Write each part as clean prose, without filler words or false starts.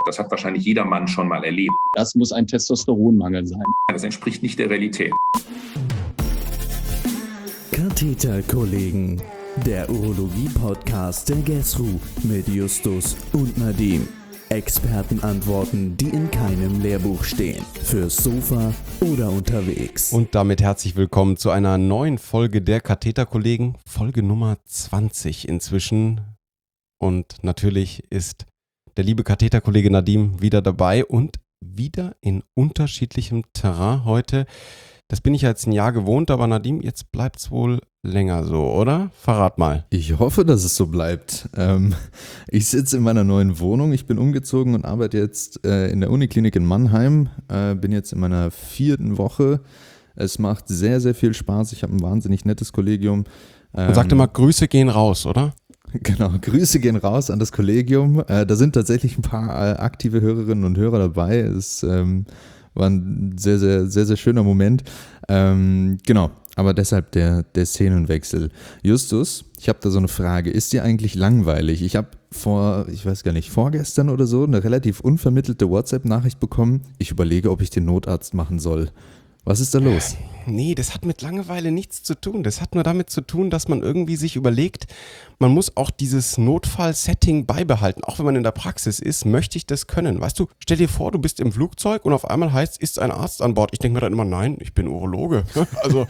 Das hat wahrscheinlich jeder Mann schon mal erlebt. Das muss ein Testosteronmangel sein. Das entspricht nicht der Realität. Katheterkollegen, der Urologie-Podcast der GESRU mit Justus und Nadim. Expertenantworten, die in keinem Lehrbuch stehen. Fürs Sofa oder unterwegs. Und damit herzlich willkommen zu einer neuen Folge der Katheterkollegen. Folge Nummer 20 inzwischen. Und natürlich ist der liebe Katheterkollege Nadim wieder dabei und wieder in unterschiedlichem Terrain heute. Das bin ich jetzt ein Jahr gewohnt, aber Nadim, jetzt bleibt es wohl länger so, oder? Verrat mal. Ich hoffe, dass es so bleibt. Ich sitze in meiner neuen Wohnung, ich bin umgezogen und arbeite jetzt in der Uniklinik in Mannheim. Bin jetzt in meiner 4. Woche. Es macht sehr, sehr viel Spaß. Ich habe ein wahnsinnig nettes Kollegium. Und sag dir mal, Grüße gehen raus, oder? Genau, Grüße gehen raus an das Kollegium. Da sind tatsächlich ein paar aktive Hörerinnen und Hörer dabei. Es war ein sehr, sehr, sehr, sehr schöner Moment. Genau, aber deshalb der Szenenwechsel. Justus, ich habe da so eine Frage. Ist dir eigentlich langweilig? Ich habe vorgestern oder so, eine relativ unvermittelte WhatsApp-Nachricht bekommen. Ich überlege, ob ich den Notarzt machen soll. Was ist da los? Nee, das hat mit Langeweile nichts zu tun. Das hat nur damit zu tun, dass man irgendwie sich überlegt, man muss auch dieses Notfall-Setting beibehalten. Auch wenn man in der Praxis ist, möchte ich das können. Weißt du, stell dir vor, du bist im Flugzeug und auf einmal heißt, ist ein Arzt an Bord. Ich denke mir dann immer, nein, ich bin Urologe. Also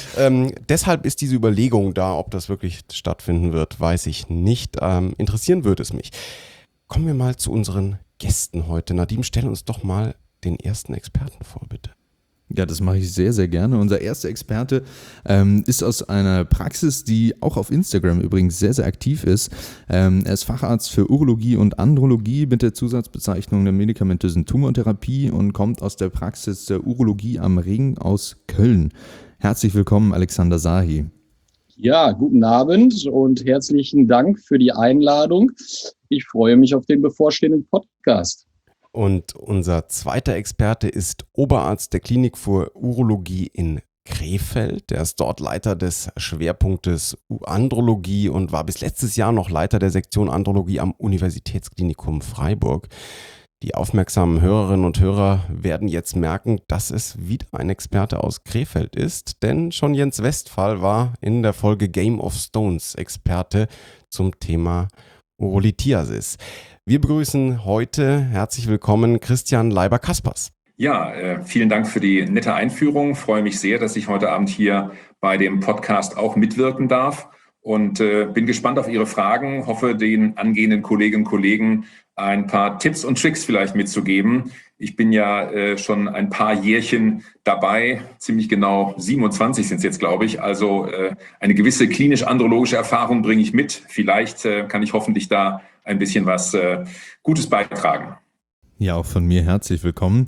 deshalb ist diese Überlegung da, ob das wirklich stattfinden wird, weiß ich nicht. Interessieren würde es mich. Kommen wir mal zu unseren Gästen heute. Nadim, stell uns doch mal den ersten Experten vor, bitte. Ja, das mache ich sehr, sehr gerne. Unser erster Experte ist aus einer Praxis, die auch auf Instagram übrigens sehr, sehr aktiv ist. Er ist Facharzt für Urologie und Andrologie mit der Zusatzbezeichnung der medikamentösen Tumortherapie und kommt aus der Praxis der Urologie am Ring aus Köln. Herzlich willkommen, Alexander Sahi. Ja, guten Abend und herzlichen Dank für die Einladung. Ich freue mich auf den bevorstehenden Podcast. Und unser zweiter Experte ist Oberarzt der Klinik für Urologie in Krefeld. Er ist dort Leiter des Schwerpunktes Andrologie und war bis letztes Jahr noch Leiter der Sektion Andrologie am Universitätsklinikum Freiburg. Die aufmerksamen Hörerinnen und Hörer werden jetzt merken, dass es wieder ein Experte aus Krefeld ist, denn schon Jens Westphal war in der Folge Game of Stones Experte zum Thema Urolithiasis. Wir begrüßen heute, herzlich willkommen, Christian Leiber-Kaspers. Ja, vielen Dank für die nette Einführung. Ich freue mich sehr, dass ich heute Abend hier bei dem Podcast auch mitwirken darf und bin gespannt auf Ihre Fragen. Hoffe, den angehenden Kolleginnen und Kollegen ein paar Tipps und Tricks vielleicht mitzugeben. Ich bin ja schon ein paar Jährchen dabei, ziemlich genau 27 sind es jetzt, glaube ich. Also eine gewisse klinisch-andrologische Erfahrung bringe ich mit. Vielleicht kann ich hoffentlich da ein bisschen was Gutes beitragen. Ja, auch von mir herzlich willkommen.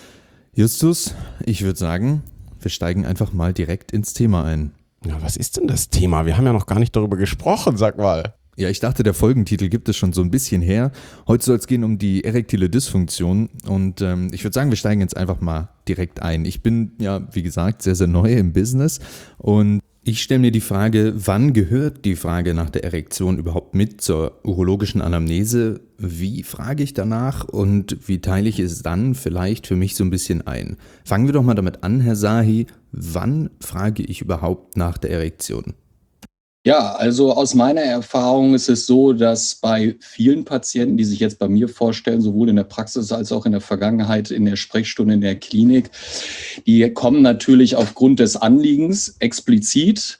Justus, ich würde sagen, wir steigen einfach mal direkt ins Thema ein. Ja, was ist denn das Thema? Wir haben ja noch gar nicht darüber gesprochen, sag mal. Ja, ich dachte, der Folgentitel gibt es schon so ein bisschen her. Heute soll es gehen um die erektile Dysfunktion und ich würde sagen, wir steigen jetzt einfach mal direkt ein. Ich bin ja, wie gesagt, sehr, sehr neu im Business und ich stelle mir die Frage, wann gehört die Frage nach der Erektion überhaupt mit zur urologischen Anamnese? Wie frage ich danach und wie teile ich es dann vielleicht für mich so ein bisschen ein? Fangen wir doch mal damit an, Herr Sahi. Wann frage ich überhaupt nach der Erektion? Ja, also aus meiner Erfahrung ist es so, dass bei vielen Patienten, die sich jetzt bei mir vorstellen, sowohl in der Praxis als auch in der Vergangenheit in der Sprechstunde in der Klinik, die kommen natürlich aufgrund des Anliegens explizit.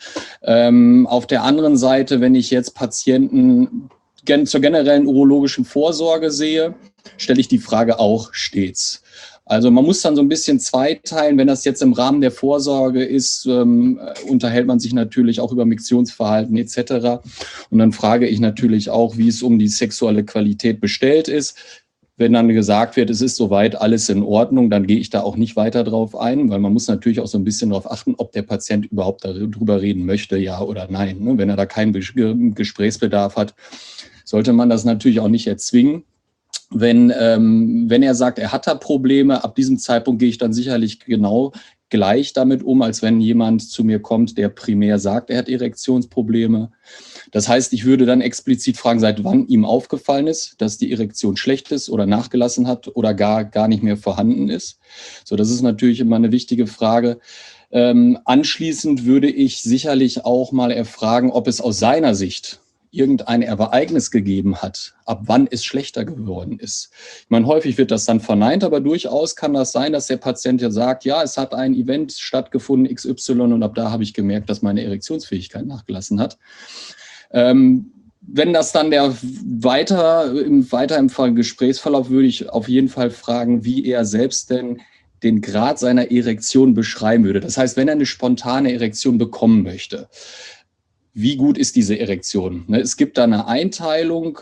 Auf der anderen Seite, wenn ich jetzt Patienten zur generellen urologischen Vorsorge sehe, stelle ich die Frage auch stets. Also man muss dann so ein bisschen zweiteilen. Wenn das jetzt im Rahmen der Vorsorge ist, unterhält man sich natürlich auch über Miktionsverhalten etc. Und dann frage ich natürlich auch, wie es um die sexuelle Qualität bestellt ist. Wenn dann gesagt wird, es ist soweit alles in Ordnung, dann gehe ich da auch nicht weiter drauf ein, weil man muss natürlich auch so ein bisschen darauf achten, ob der Patient überhaupt darüber reden möchte, ja oder nein. Wenn er da keinen Gesprächsbedarf hat, sollte man das natürlich auch nicht erzwingen. Wenn er sagt, er hat da Probleme, ab diesem Zeitpunkt gehe ich dann sicherlich genau gleich damit um, als wenn jemand zu mir kommt, der primär sagt, er hat Erektionsprobleme. Das heißt, ich würde dann explizit fragen, seit wann ihm aufgefallen ist, dass die Erektion schlecht ist oder nachgelassen hat oder gar nicht mehr vorhanden ist. So, das ist natürlich immer eine wichtige Frage. Anschließend würde ich sicherlich auch mal erfragen, ob es aus seiner Sicht irgendein Ereignis gegeben hat, ab wann es schlechter geworden ist. Ich meine, häufig wird das dann verneint, aber durchaus kann das sein, dass der Patient ja sagt, ja, es hat ein Event stattgefunden, XY, und ab da habe ich gemerkt, dass meine Erektionsfähigkeit nachgelassen hat. Wenn das dann weiter im Gesprächsverlauf, würde ich auf jeden Fall fragen, wie er selbst denn den Grad seiner Erektion beschreiben würde. Das heißt, wenn er eine spontane Erektion bekommen möchte, wie gut ist diese Erektion? Es gibt da eine Einteilung,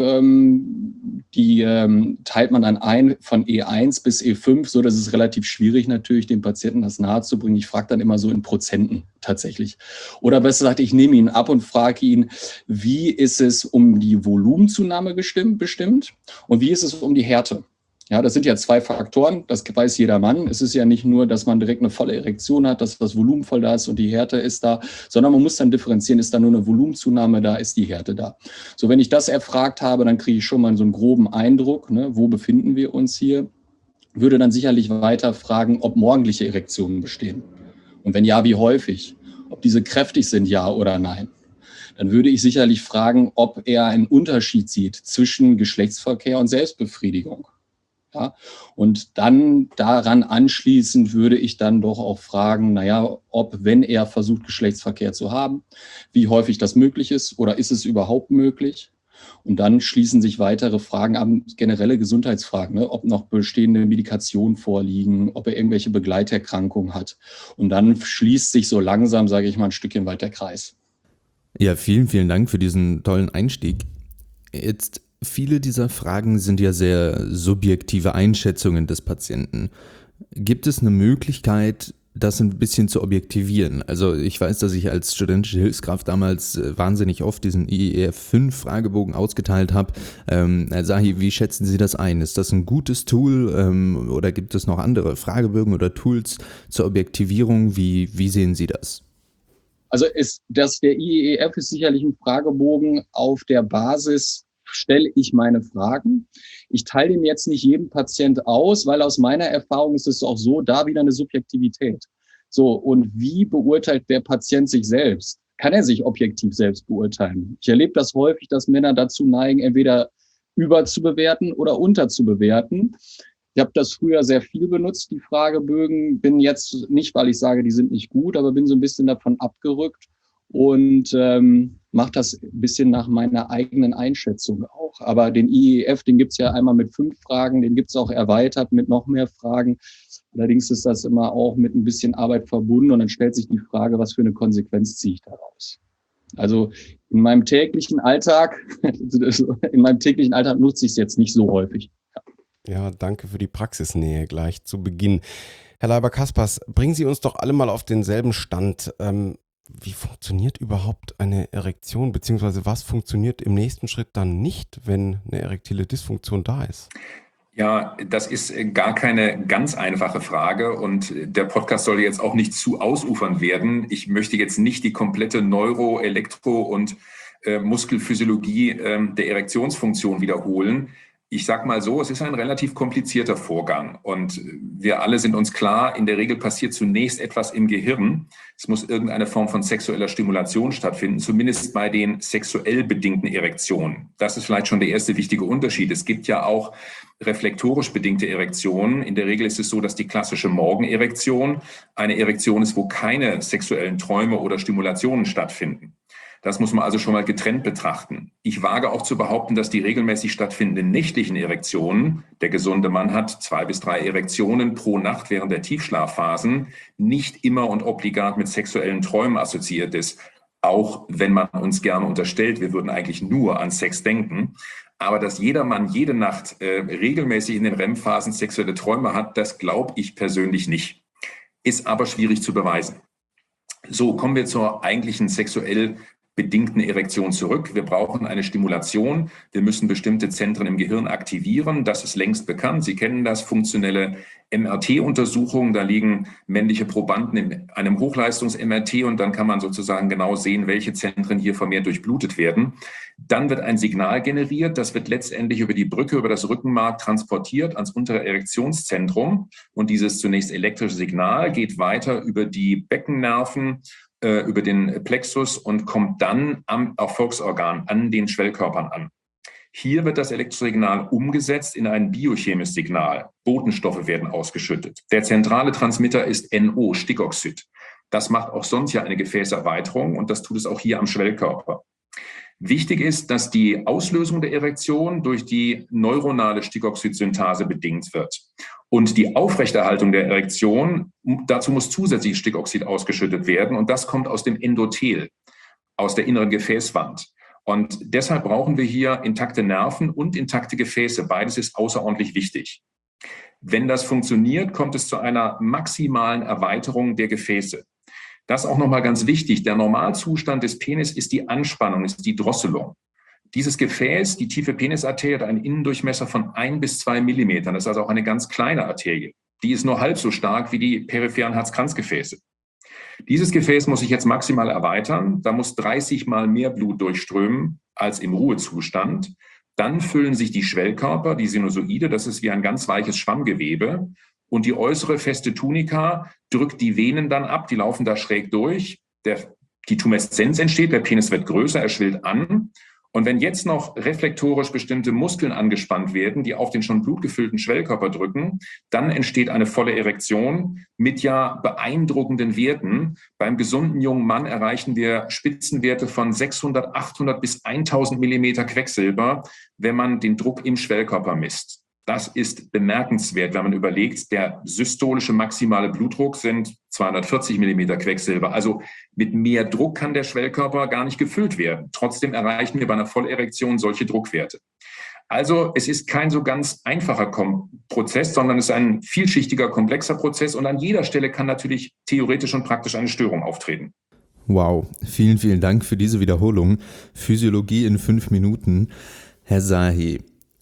die teilt man dann ein von E1 bis E5, so dass es relativ schwierig natürlich, dem Patienten das nahezubringen. Ich frage dann immer so in Prozenten tatsächlich. Oder besser gesagt, ich nehme ihn ab und frage ihn, wie ist es um die Volumenzunahme bestimmt und wie ist es um die Härte? Ja, das sind ja 2 Faktoren, das weiß jeder Mann. Es ist ja nicht nur, dass man direkt eine volle Erektion hat, dass das Volumen voll da ist und die Härte ist da, sondern man muss dann differenzieren, ist da nur eine Volumenzunahme da, ist die Härte da. So, wenn ich das erfragt habe, dann kriege ich schon mal so einen groben Eindruck, ne, wo befinden wir uns hier. Würde dann sicherlich weiter fragen, ob morgendliche Erektionen bestehen. Und wenn ja, wie häufig? Ob diese kräftig sind, ja oder nein. Dann würde ich sicherlich fragen, ob er einen Unterschied sieht zwischen Geschlechtsverkehr und Selbstbefriedigung. Ja, und dann daran anschließend würde ich dann doch auch fragen, ob, wenn er versucht, Geschlechtsverkehr zu haben, wie häufig das möglich ist oder ist es überhaupt möglich? Und dann schließen sich weitere Fragen an, generelle Gesundheitsfragen, ne? Ob noch bestehende Medikationen vorliegen, ob er irgendwelche Begleiterkrankungen hat. Und dann schließt sich so langsam, sage ich mal, ein Stückchen weit der Kreis. Ja, vielen, vielen Dank für diesen tollen Einstieg. Jetzt viele dieser Fragen sind ja sehr subjektive Einschätzungen des Patienten. Gibt es eine Möglichkeit, das ein bisschen zu objektivieren? Also ich weiß, dass ich als studentische Hilfskraft damals wahnsinnig oft diesen IEF-5-Fragebogen ausgeteilt habe. Herr Sahi, wie schätzen Sie das ein? Ist das ein gutes Tool oder gibt es noch andere Fragebögen oder Tools zur Objektivierung? Wie sehen Sie das? Also der IEF ist sicherlich ein Fragebogen auf der Basis, stelle ich meine Fragen. Ich teile den jetzt nicht jedem Patient aus, weil aus meiner Erfahrung ist es auch so, da wieder eine Subjektivität. So, und wie beurteilt der Patient sich selbst? Kann er sich objektiv selbst beurteilen? Ich erlebe das häufig, dass Männer dazu neigen, entweder überzubewerten oder unterzubewerten. Ich habe das früher sehr viel benutzt, die Fragebögen. Bin jetzt nicht, weil ich sage, die sind nicht gut, aber bin so ein bisschen davon abgerückt und mache das ein bisschen nach meiner eigenen Einschätzung auch. Aber den IEF, den gibt's ja einmal mit 5 Fragen, den gibt's auch erweitert mit noch mehr Fragen. Allerdings ist das immer auch mit ein bisschen Arbeit verbunden und dann stellt sich die Frage, was für eine Konsequenz ziehe ich daraus? Also in meinem täglichen Alltag nutze ich es jetzt nicht so häufig. Ja, danke für die Praxisnähe gleich zu Beginn. Herr Leiber-Kaspers, bringen Sie uns doch alle mal auf denselben Stand. Wie funktioniert überhaupt eine Erektion, beziehungsweise was funktioniert im nächsten Schritt dann nicht, wenn eine erektile Dysfunktion da ist? Ja, das ist gar keine ganz einfache Frage und der Podcast soll jetzt auch nicht zu ausufernd werden. Ich möchte jetzt nicht die komplette Neuro-, Elektro- und Muskelphysiologie der Erektionsfunktion wiederholen. Ich sag mal so, es ist ein relativ komplizierter Vorgang und wir alle sind uns klar, in der Regel passiert zunächst etwas im Gehirn. Es muss irgendeine Form von sexueller Stimulation stattfinden, zumindest bei den sexuell bedingten Erektionen. Das ist vielleicht schon der erste wichtige Unterschied. Es gibt ja auch reflektorisch bedingte Erektionen. In der Regel ist es so, dass die klassische Morgenerektion eine Erektion ist, wo keine sexuellen Träume oder Stimulationen stattfinden. Das muss man also schon mal getrennt betrachten. Ich wage auch zu behaupten, dass die regelmäßig stattfindenden nächtlichen Erektionen, der gesunde Mann hat 2 bis 3 Erektionen pro Nacht während der Tiefschlafphasen, nicht immer und obligat mit sexuellen Träumen assoziiert ist. Auch wenn man uns gerne unterstellt, wir würden eigentlich nur an Sex denken. Aber dass jeder Mann jede Nacht regelmäßig in den REM-Phasen sexuelle Träume hat, das glaube ich persönlich nicht. Ist aber schwierig zu beweisen. So, kommen wir zur eigentlichen sexuell bedingten Erektion zurück. Wir brauchen eine Stimulation. Wir müssen bestimmte Zentren im Gehirn aktivieren. Das ist längst bekannt. Sie kennen das, funktionelle MRT-Untersuchungen. Da liegen männliche Probanden in einem Hochleistungs-MRT und dann kann man sozusagen genau sehen, welche Zentren hier vermehrt durchblutet werden. Dann wird ein Signal generiert, das wird letztendlich über die Brücke, über das Rückenmark transportiert ans untere Erektionszentrum. Und dieses zunächst elektrische Signal geht weiter über die Beckennerven, über den Plexus und kommt dann am Erfolgsorgan, an den Schwellkörpern an. Hier wird das Elektrosignal umgesetzt in ein biochemisches Signal. Botenstoffe werden ausgeschüttet. Der zentrale Transmitter ist NO, Stickoxid. Das macht auch sonst ja eine Gefäßerweiterung und das tut es auch hier am Schwellkörper. Wichtig ist, dass die Auslösung der Erektion durch die neuronale Stickoxidsynthase bedingt wird. Und die Aufrechterhaltung der Erektion, dazu muss zusätzlich Stickoxid ausgeschüttet werden und das kommt aus dem Endothel, aus der inneren Gefäßwand. Und deshalb brauchen wir hier intakte Nerven und intakte Gefäße. Beides ist außerordentlich wichtig. Wenn das funktioniert, kommt es zu einer maximalen Erweiterung der Gefäße. Das ist auch nochmal ganz wichtig. Der Normalzustand des Penis ist die Anspannung, ist die Drosselung. Dieses Gefäß, die tiefe Penisarterie, hat einen Innendurchmesser von 1 bis 2 Millimetern. Das ist also auch eine ganz kleine Arterie. Die ist nur halb so stark wie die peripheren Herzkranzgefäße. Dieses Gefäß muss sich jetzt maximal erweitern. Da muss 30 Mal mehr Blut durchströmen als im Ruhezustand. Dann füllen sich die Schwellkörper, die Sinusoide, das ist wie ein ganz weiches Schwammgewebe. Und die äußere feste Tunika drückt die Venen dann ab, die laufen da schräg durch. Die Tumeszenz entsteht, der Penis wird größer, er schwillt an. Und wenn jetzt noch reflektorisch bestimmte Muskeln angespannt werden, die auf den schon blutgefüllten Schwellkörper drücken, dann entsteht eine volle Erektion mit ja beeindruckenden Werten. Beim gesunden jungen Mann erreichen wir Spitzenwerte von 600, 800 bis 1000 Millimeter Quecksilber, wenn man den Druck im Schwellkörper misst. Das ist bemerkenswert, wenn man überlegt, der systolische maximale Blutdruck sind 240 Millimeter Quecksilber. Also mit mehr Druck kann der Schwellkörper gar nicht gefüllt werden. Trotzdem erreichen wir bei einer Vollerektion solche Druckwerte. Also es ist kein so ganz einfacher Prozess, sondern es ist ein vielschichtiger, komplexer Prozess. Und an jeder Stelle kann natürlich theoretisch und praktisch eine Störung auftreten. Wow, vielen, vielen Dank für diese Wiederholung. Physiologie in 5 Minuten. Herr Sahi,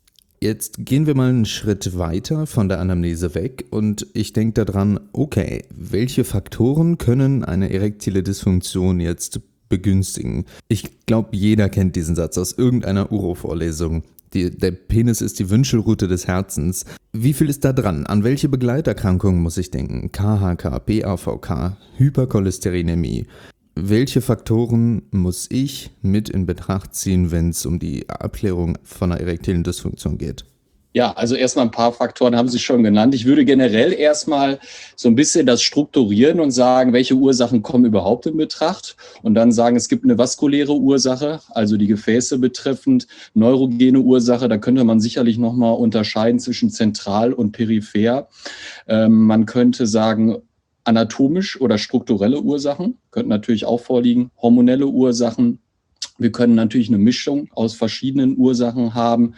jetzt gehen wir mal einen Schritt weiter von der Anamnese weg und ich denke daran, okay, welche Faktoren können eine erektile Dysfunktion jetzt begünstigen? Ich glaube, jeder kennt diesen Satz aus irgendeiner Uro-Vorlesung. Der Penis ist die Wünschelrute des Herzens. Wie viel ist da dran? An welche Begleiterkrankungen muss ich denken? KHK, PAVK, Hypercholesterinämie. Welche Faktoren muss ich mit in Betracht ziehen, wenn es um die Abklärung von einer erektilen Dysfunktion geht? Ja, also erstmal ein paar Faktoren haben Sie schon genannt. Ich würde generell erstmal so ein bisschen das strukturieren und sagen, welche Ursachen kommen überhaupt in Betracht und dann sagen, es gibt eine vaskuläre Ursache, also die Gefäße betreffend, neurogene Ursache. Da könnte man sicherlich nochmal unterscheiden zwischen zentral und peripher. Man könnte sagen, anatomisch oder strukturelle Ursachen könnten natürlich auch vorliegen, hormonelle Ursachen. Wir können natürlich eine Mischung aus verschiedenen Ursachen haben.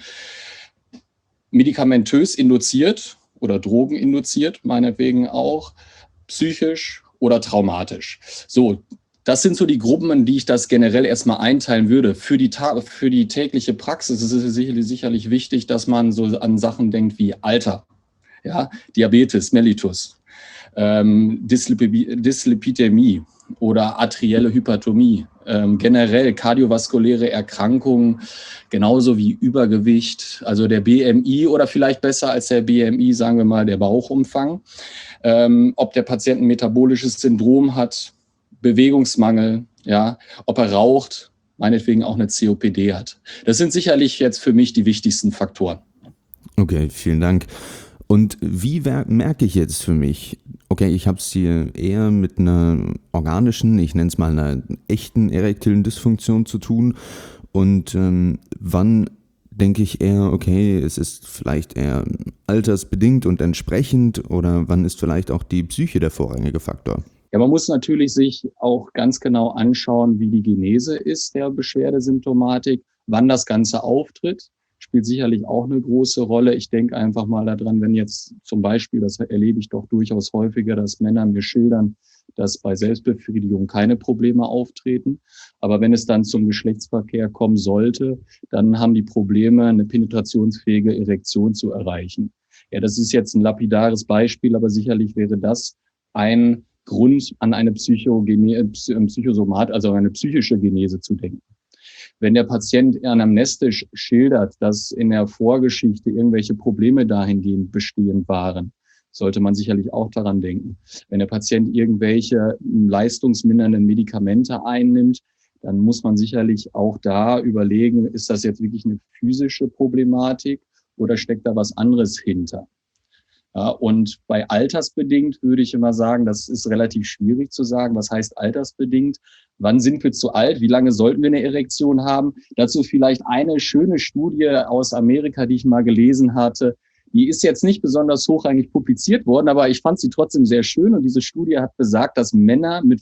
Medikamentös induziert oder drogeninduziert, meinetwegen auch, psychisch oder traumatisch. So, das sind so die Gruppen, in die ich das generell erstmal einteilen würde. Für die tägliche Praxis ist es sicherlich wichtig, dass man so an Sachen denkt wie Alter, ja, Diabetes mellitus, Dyslipidämie oder arterielle Hypertonie, generell kardiovaskuläre Erkrankungen, genauso wie Übergewicht, also der BMI oder vielleicht besser als der BMI, sagen wir mal, der Bauchumfang, ob der Patient ein metabolisches Syndrom hat, Bewegungsmangel, ja, ob er raucht, meinetwegen auch eine COPD hat. Das sind sicherlich jetzt für mich die wichtigsten Faktoren. Okay, vielen Dank. Und wie merke ich jetzt für mich, okay, ich habe es hier eher mit einer organischen, ich nenne es mal einer echten erektilen Dysfunktion zu tun und wann denke ich eher, okay, es ist vielleicht eher altersbedingt und entsprechend oder wann ist vielleicht auch die Psyche der vorrangige Faktor? Ja, man muss natürlich sich auch ganz genau anschauen, wie die Genese ist der Beschwerdesymptomatik, wann das Ganze auftritt. Spielt sicherlich auch eine große Rolle. Ich denke einfach mal daran, wenn jetzt zum Beispiel, das erlebe ich doch durchaus häufiger, dass Männer mir schildern, dass bei Selbstbefriedigung keine Probleme auftreten. Aber wenn es dann zum Geschlechtsverkehr kommen sollte, dann haben die Probleme, eine penetrationsfähige Erektion zu erreichen. Ja, das ist jetzt ein lapidares Beispiel, aber sicherlich wäre das ein Grund, an eine Psychosomat, also eine psychische Genese zu denken. Wenn der Patient anamnestisch schildert, dass in der Vorgeschichte irgendwelche Probleme dahingehend bestehend waren, sollte man sicherlich auch daran denken. Wenn der Patient irgendwelche leistungsmindernden Medikamente einnimmt, dann muss man sicherlich auch da überlegen, ist das jetzt wirklich eine physische Problematik oder steckt da was anderes hinter? Ja, und bei altersbedingt würde ich immer sagen, das ist relativ schwierig zu sagen. Was heißt altersbedingt? Wann sind wir zu alt? Wie lange sollten wir eine Erektion haben? Dazu vielleicht eine schöne Studie aus Amerika, die ich mal gelesen hatte. Die ist jetzt nicht besonders hochrangig publiziert worden, aber ich fand sie trotzdem sehr schön. Und diese Studie hat besagt, dass Männer mit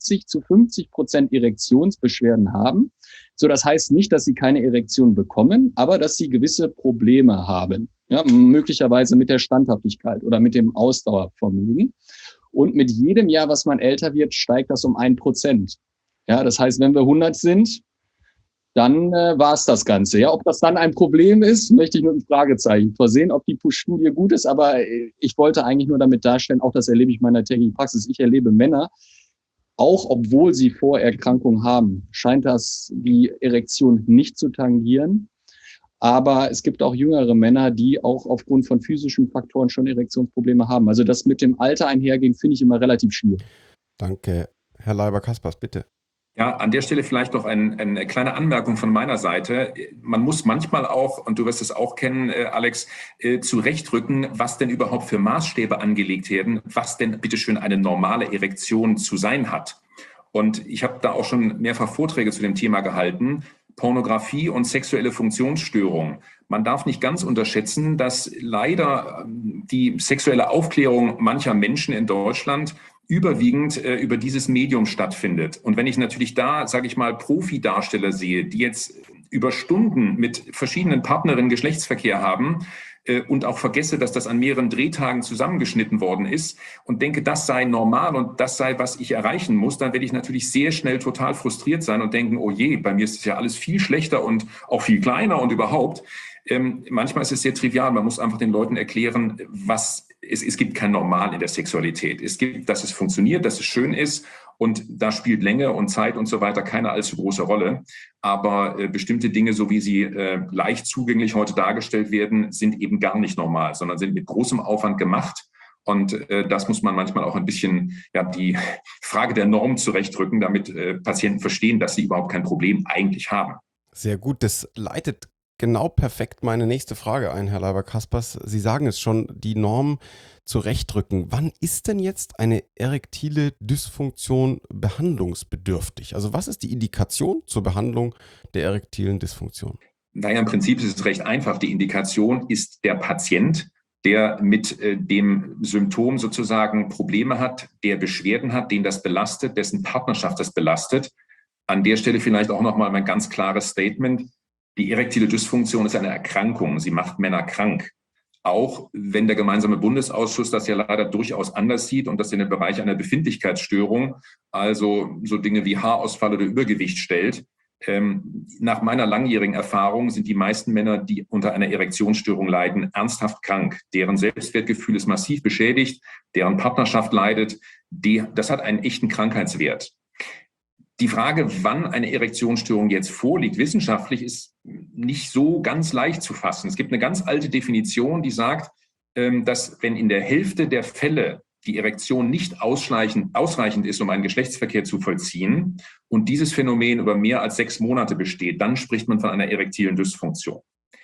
50% Erektionsbeschwerden haben. So, das heißt nicht, dass sie keine Erektion bekommen, aber dass sie gewisse Probleme haben. Ja, möglicherweise mit der Standhaftigkeit oder mit dem Ausdauervermögen. Und mit jedem Jahr, was man älter wird, steigt das um 1%. Ja, das heißt, wenn wir 100 sind, dann war es das Ganze. Ja, ob das dann ein Problem ist, möchte ich mit einem Fragezeichen versehen, ob die Studie gut ist. Aber ich wollte eigentlich nur damit darstellen, auch das erlebe ich in meiner täglichen Praxis. Ich erlebe Männer, auch obwohl sie Vorerkrankungen haben, scheint das die Erektion nicht zu tangieren. Aber es gibt auch jüngere Männer, die auch aufgrund von physischen Faktoren schon Erektionsprobleme haben. Also das mit dem Alter einhergehen, finde ich immer relativ schwierig. Danke. Herr Leiber-Kaspers, bitte. Ja, an der Stelle vielleicht noch eine kleine Anmerkung von meiner Seite. Man muss manchmal auch, und du wirst es auch kennen, Alex, zurechtrücken, was denn überhaupt für Maßstäbe angelegt werden, was denn bitteschön eine normale Erektion zu sein hat. Und ich habe da auch schon mehrfach Vorträge zu dem Thema gehalten. Pornografie und sexuelle Funktionsstörung. Man darf nicht ganz unterschätzen, dass leider die sexuelle Aufklärung mancher Menschen in Deutschland überwiegend über dieses Medium stattfindet. Und wenn ich natürlich da, sage ich mal, Profi-Darsteller sehe, die jetzt über Stunden mit verschiedenen Partnerinnen Geschlechtsverkehr haben, und auch vergesse, dass das an mehreren Drehtagen zusammengeschnitten worden ist und denke, das sei normal und das sei, was ich erreichen muss, dann werde ich natürlich sehr schnell total frustriert sein und denken, oh je, bei mir ist es ja alles viel schlechter und auch viel kleiner und überhaupt. Manchmal ist es sehr trivial, man muss einfach den Leuten erklären, es gibt kein Normal in der Sexualität. Es gibt, dass es funktioniert, dass es schön ist und da spielt Länge und Zeit und so weiter keine allzu große Rolle. Aber bestimmte Dinge, so wie sie leicht zugänglich heute dargestellt werden, sind eben gar nicht normal, sondern sind mit großem Aufwand gemacht. Und das muss man manchmal auch ein bisschen, ja, die Frage der Norm zurechtrücken, damit Patienten verstehen, dass sie überhaupt kein Problem eigentlich haben. Sehr gut, das leitet genau perfekt meine nächste Frage ein, Herr Leiber-Kaspers. Sie sagen es schon, die Norm zurechtrücken. Wann ist denn jetzt eine erektile Dysfunktion behandlungsbedürftig? Also was ist die Indikation zur Behandlung der erektilen Dysfunktion? Naja, im Prinzip ist es recht einfach. Die Indikation ist der Patient, der mit dem Symptom sozusagen Probleme hat, der Beschwerden hat, den das belastet, dessen Partnerschaft das belastet. An der Stelle vielleicht auch nochmal mein ganz klares Statement. Die erektile Dysfunktion ist eine Erkrankung. Sie macht Männer krank. Auch wenn der gemeinsame Bundesausschuss das ja leider durchaus anders sieht und das in den Bereich einer Befindlichkeitsstörung, also so Dinge wie Haarausfall oder Übergewicht stellt. Nach meiner langjährigen Erfahrung sind die meisten Männer, die unter einer Erektionsstörung leiden, ernsthaft krank. Deren Selbstwertgefühl ist massiv beschädigt, deren Partnerschaft leidet. Das hat einen echten Krankheitswert. Die Frage, wann eine Erektionsstörung jetzt vorliegt, wissenschaftlich ist nicht so ganz leicht zu fassen. Es gibt eine ganz alte Definition, die sagt, dass wenn in der Hälfte der Fälle die Erektion nicht ausreichend ist, um einen Geschlechtsverkehr zu vollziehen und dieses Phänomen über mehr als 6 Monate besteht, dann spricht man von einer erektilen Dysfunktion.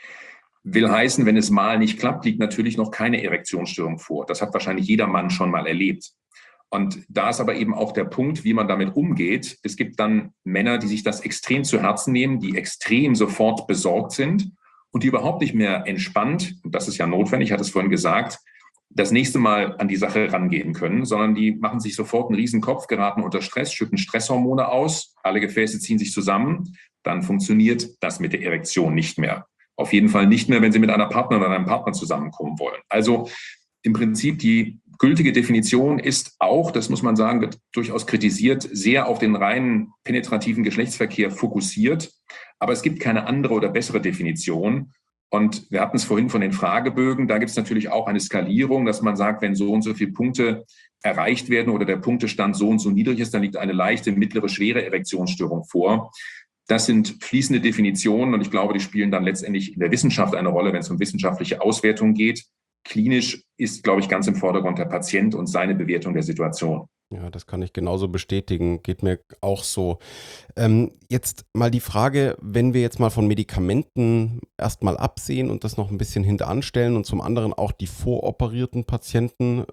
Will heißen, wenn es mal nicht klappt, liegt natürlich noch keine Erektionsstörung vor. Das hat wahrscheinlich jeder Mann schon mal erlebt. Und da ist aber eben auch der Punkt, wie man damit umgeht. Es gibt dann Männer, die sich das extrem zu Herzen nehmen, die extrem sofort besorgt sind und die überhaupt nicht mehr entspannt, und das ist ja notwendig, ich hatte es vorhin gesagt, das nächste Mal an die Sache rangehen können, sondern die machen sich sofort einen riesen Kopf, geraten unter Stress, schütten Stresshormone aus, alle Gefäße ziehen sich zusammen, dann funktioniert das mit der Erektion nicht mehr. Auf jeden Fall nicht mehr, wenn Sie mit einer Partnerin oder einem Partner zusammenkommen wollen. Also im Prinzip die gültige Definition ist auch, das muss man sagen, wird durchaus kritisiert, sehr auf den reinen penetrativen Geschlechtsverkehr fokussiert. Aber es gibt keine andere oder bessere Definition. Und wir hatten es vorhin von den Fragebögen, da gibt es natürlich auch eine Skalierung, dass man sagt, wenn so und so viele Punkte erreicht werden oder der Punktestand so und so niedrig ist, dann liegt eine leichte, mittlere, schwere Erektionsstörung vor. Das sind fließende Definitionen und ich glaube, die spielen dann letztendlich in der Wissenschaft eine Rolle, wenn es um wissenschaftliche Auswertung geht. Klinisch ist, glaube ich, ganz im Vordergrund der Patient und seine Bewertung der Situation. Ja, das kann ich genauso bestätigen, geht mir auch so. Jetzt mal die Frage, wenn wir jetzt mal von Medikamenten erstmal absehen und das noch ein bisschen hinteranstellen und zum anderen auch die voroperierten Patienten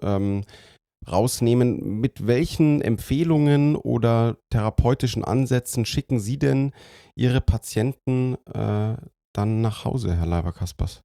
rausnehmen, mit welchen Empfehlungen oder therapeutischen Ansätzen schicken Sie denn Ihre Patienten dann nach Hause, Herr Leiber-Kaspers?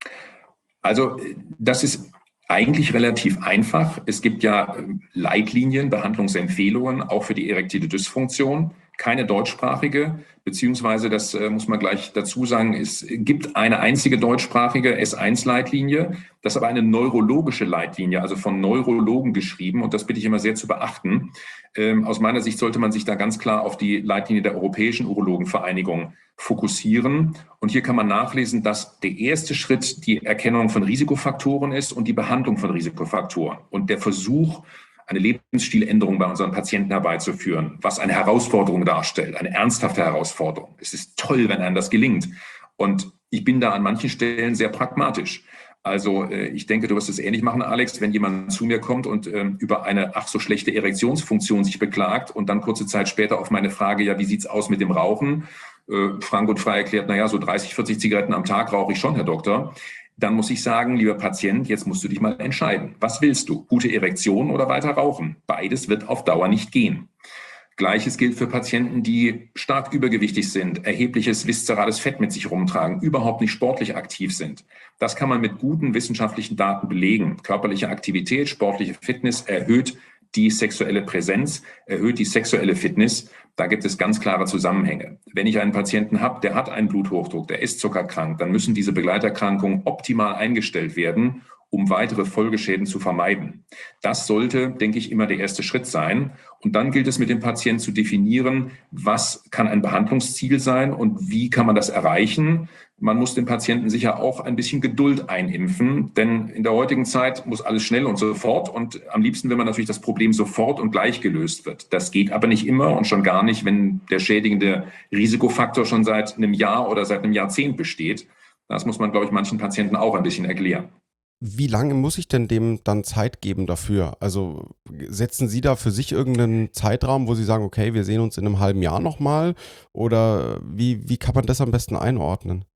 Also das ist eigentlich relativ einfach. Es gibt ja Leitlinien, Behandlungsempfehlungen, auch für die erektile Dysfunktion. Keine deutschsprachige, beziehungsweise, das muss man gleich dazu sagen, es gibt eine einzige deutschsprachige S1-Leitlinie, das ist aber eine neurologische Leitlinie, also von Neurologen geschrieben und das bitte ich immer sehr zu beachten. Aus meiner Sicht sollte man sich da ganz klar auf die Leitlinie der Europäischen Urologenvereinigung fokussieren. Und hier kann man nachlesen, dass der erste Schritt die Erkennung von Risikofaktoren ist und die Behandlung von Risikofaktoren und der Versuch, eine Lebensstiländerung bei unseren Patienten herbeizuführen, was eine Herausforderung darstellt, eine ernsthafte Herausforderung. Es ist toll, wenn einem das gelingt. Und ich bin da an manchen Stellen sehr pragmatisch. Also ich denke, du wirst es ähnlich machen, Alex, wenn jemand zu mir kommt und über eine ach so schlechte Erektionsfunktion sich beklagt und dann kurze Zeit später auf meine Frage, ja, wie sieht's aus mit dem Rauchen? Frank und frei erklärt, naja, so 30, 40 Zigaretten am Tag rauche ich schon, Herr Doktor. Dann muss ich sagen, lieber Patient, jetzt musst du dich mal entscheiden. Was willst du? Gute Erektion oder weiter rauchen? Beides wird auf Dauer nicht gehen. Gleiches gilt für Patienten, die stark übergewichtig sind, erhebliches viszerales Fett mit sich rumtragen, überhaupt nicht sportlich aktiv sind. Das kann man mit guten wissenschaftlichen Daten belegen. Körperliche Aktivität, sportliche Fitness erhöht die sexuelle Präsenz, erhöht die sexuelle Fitness. Da gibt es ganz klare Zusammenhänge. Wenn ich einen Patienten habe, der hat einen Bluthochdruck, der ist zuckerkrank, dann müssen diese Begleiterkrankungen optimal eingestellt werden, um weitere Folgeschäden zu vermeiden. Das sollte, denke ich, immer der erste Schritt sein. Und dann gilt es mit dem Patienten zu definieren, was kann ein Behandlungsziel sein und wie kann man das erreichen. Man muss den Patienten sicher auch ein bisschen Geduld einimpfen, denn in der heutigen Zeit muss alles schnell und sofort und am liebsten will man natürlich, das Problem sofort und gleich gelöst wird. Das geht aber nicht immer und schon gar nicht, wenn der schädigende Risikofaktor schon seit einem Jahr oder seit einem Jahrzehnt besteht. Das muss man, glaube ich, manchen Patienten auch ein bisschen erklären. Wie lange muss ich denn dem dann Zeit geben dafür? Also setzen Sie da für sich irgendeinen Zeitraum, wo Sie sagen, okay, wir sehen uns in einem halben Jahr nochmal? Oder wie kann man das am besten einordnen?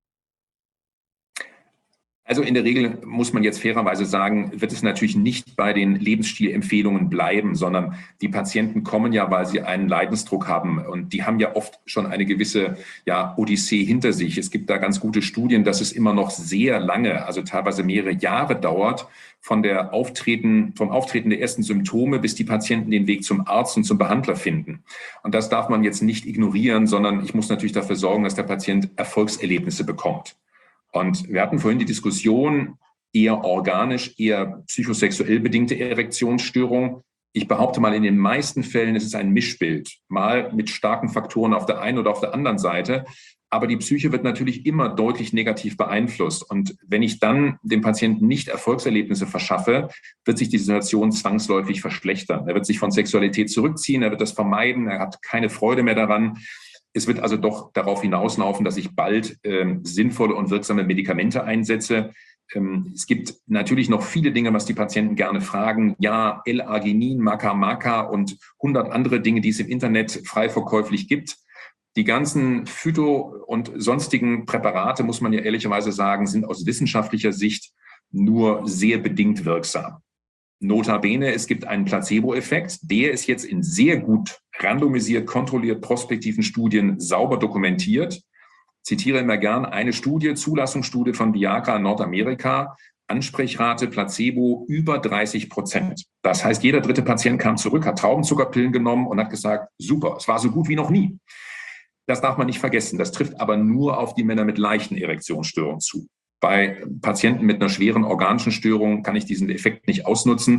Also in der Regel muss man jetzt fairerweise sagen, wird es natürlich nicht bei den Lebensstilempfehlungen bleiben, sondern die Patienten kommen ja, weil sie einen Leidensdruck haben und die haben ja oft schon eine gewisse Odyssee hinter sich. Es gibt da ganz gute Studien, dass es immer noch sehr lange, also teilweise mehrere Jahre dauert, vom Auftreten der ersten Symptome, bis die Patienten den Weg zum Arzt und zum Behandler finden. Und das darf man jetzt nicht ignorieren, sondern ich muss natürlich dafür sorgen, dass der Patient Erfolgserlebnisse bekommt. Und wir hatten vorhin die Diskussion, eher organisch, eher psychosexuell bedingte Erektionsstörung. Ich behaupte mal, in den meisten Fällen ist es ein Mischbild, mal mit starken Faktoren auf der einen oder auf der anderen Seite. Aber die Psyche wird natürlich immer deutlich negativ beeinflusst. Und wenn ich dann dem Patienten nicht Erfolgserlebnisse verschaffe, wird sich die Situation zwangsläufig verschlechtern. Er wird sich von Sexualität zurückziehen, er wird das vermeiden, er hat keine Freude mehr daran. Es wird also doch darauf hinauslaufen, dass ich bald sinnvolle und wirksame Medikamente einsetze. Es gibt natürlich noch viele Dinge, was die Patienten gerne fragen. Ja, L-Arginin, Maca und 100 andere Dinge, die es im Internet frei verkäuflich gibt. Die ganzen Phyto- und sonstigen Präparate, muss man ja ehrlicherweise sagen, sind aus wissenschaftlicher Sicht nur sehr bedingt wirksam. Notabene, es gibt einen Placebo-Effekt. Der ist jetzt in sehr gut randomisiert, kontrolliert, prospektiven Studien sauber dokumentiert. Zitiere immer gern eine Studie, Zulassungsstudie von Viagra in Nordamerika, Ansprechrate Placebo über 30%. Das heißt, jeder dritte Patient kam zurück, hat Traubenzuckerpillen genommen und hat gesagt, super, es war so gut wie noch nie. Das darf man nicht vergessen. Das trifft aber nur auf die Männer mit leichten Erektionsstörungen zu. Bei Patienten mit einer schweren organischen Störung kann ich diesen Effekt nicht ausnutzen.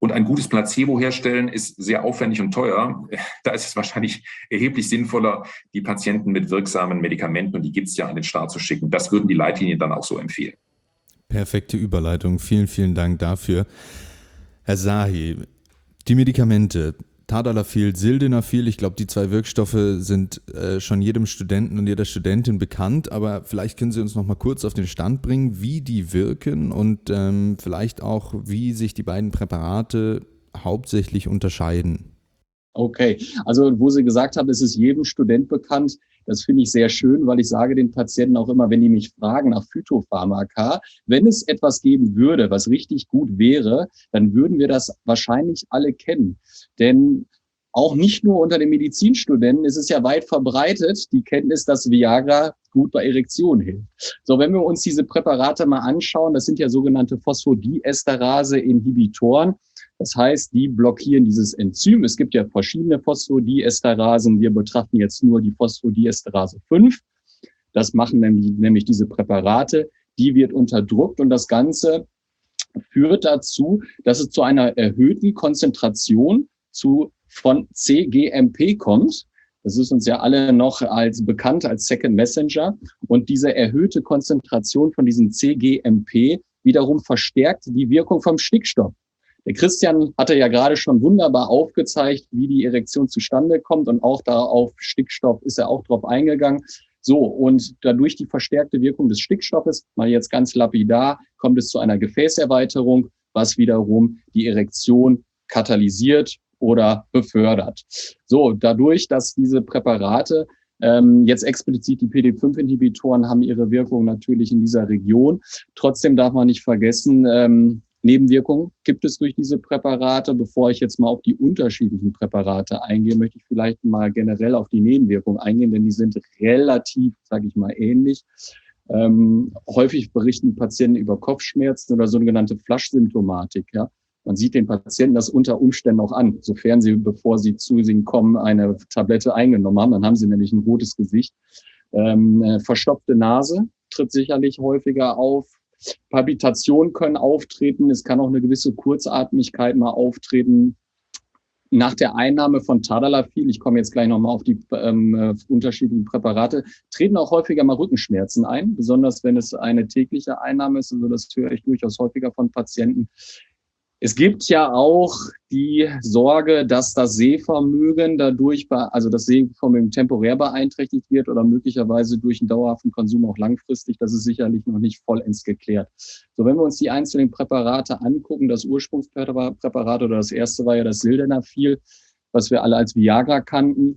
Und ein gutes Placebo herstellen ist sehr aufwendig und teuer. Da ist es wahrscheinlich erheblich sinnvoller, die Patienten mit wirksamen Medikamenten, und die gibt es ja, an den Start zu schicken. Das würden die Leitlinien dann auch so empfehlen. Perfekte Überleitung. Vielen, vielen Dank dafür. Herr Sahi, die Medikamente, Tadalafil, Sildenafil, ich glaube, die 2 Wirkstoffe sind schon jedem Studenten und jeder Studentin bekannt, aber vielleicht können Sie uns noch mal kurz auf den Stand bringen, wie die wirken und vielleicht auch, wie sich die beiden Präparate hauptsächlich unterscheiden. Okay, also wo Sie gesagt haben, es ist jedem Student bekannt, das finde ich sehr schön, weil ich sage den Patienten auch immer, wenn die mich fragen nach Phytopharmaka, wenn es etwas geben würde, was richtig gut wäre, dann würden wir das wahrscheinlich alle kennen. Denn auch nicht nur unter den Medizinstudenten ist es ja weit verbreitet, die Kenntnis, dass Viagra gut bei Erektion hilft. So, wenn wir uns diese Präparate mal anschauen, das sind ja sogenannte Phosphodiesterase-Inhibitoren. Das heißt, die blockieren dieses Enzym. Es gibt ja verschiedene Phosphodieesterasen. Wir betrachten jetzt nur die Phosphodiesterase 5. Das machen nämlich diese Präparate. Die wird unterdrückt und das Ganze führt dazu, dass es zu einer erhöhten Konzentration von cGMP kommt. Das ist uns ja alle noch bekannt als Second Messenger. Und diese erhöhte Konzentration von diesem cGMP wiederum verstärkt die Wirkung vom Stickstoff. Der Christian hatte ja gerade schon wunderbar aufgezeigt, wie die Erektion zustande kommt, und auch da auf Stickstoff ist er auch drauf eingegangen. So, und dadurch die verstärkte Wirkung des Stickstoffes, mal jetzt ganz lapidar, kommt es zu einer Gefäßerweiterung, was wiederum die Erektion katalysiert oder befördert. So, dadurch, dass diese Präparate jetzt explizit die PD5-Inhibitoren haben ihre Wirkung natürlich in dieser Region. Trotzdem darf man nicht vergessen, Nebenwirkungen gibt es durch diese Präparate. Bevor ich jetzt mal auf die unterschiedlichen Präparate eingehe, möchte ich vielleicht mal generell auf die Nebenwirkungen eingehen, denn die sind relativ, sage ich mal, ähnlich. Häufig berichten die Patienten über Kopfschmerzen oder sogenannte Flush-Symptomatik. Ja? Man sieht den Patienten das unter Umständen auch an, sofern sie, bevor sie zu ihnen kommen, eine Tablette eingenommen haben. Dann haben sie nämlich ein rotes Gesicht. Verstopfte Nase tritt sicherlich häufiger auf. Palpitationen können auftreten. Es kann auch eine gewisse Kurzatmigkeit mal auftreten. Nach der Einnahme von Tadalafil, ich komme jetzt gleich nochmal auf die unterschiedlichen Präparate, treten auch häufiger mal Rückenschmerzen ein, besonders wenn es eine tägliche Einnahme ist. Also das höre ich durchaus häufiger von Patienten. Es gibt ja auch die Sorge, dass das Sehvermögen dadurch, also das Sehvermögen temporär beeinträchtigt wird oder möglicherweise durch einen dauerhaften Konsum auch langfristig. Das ist sicherlich noch nicht vollends geklärt. So, wenn wir uns die einzelnen Präparate angucken, das Ursprungspräparat oder das erste war ja das Sildenafil, was wir alle als Viagra kannten.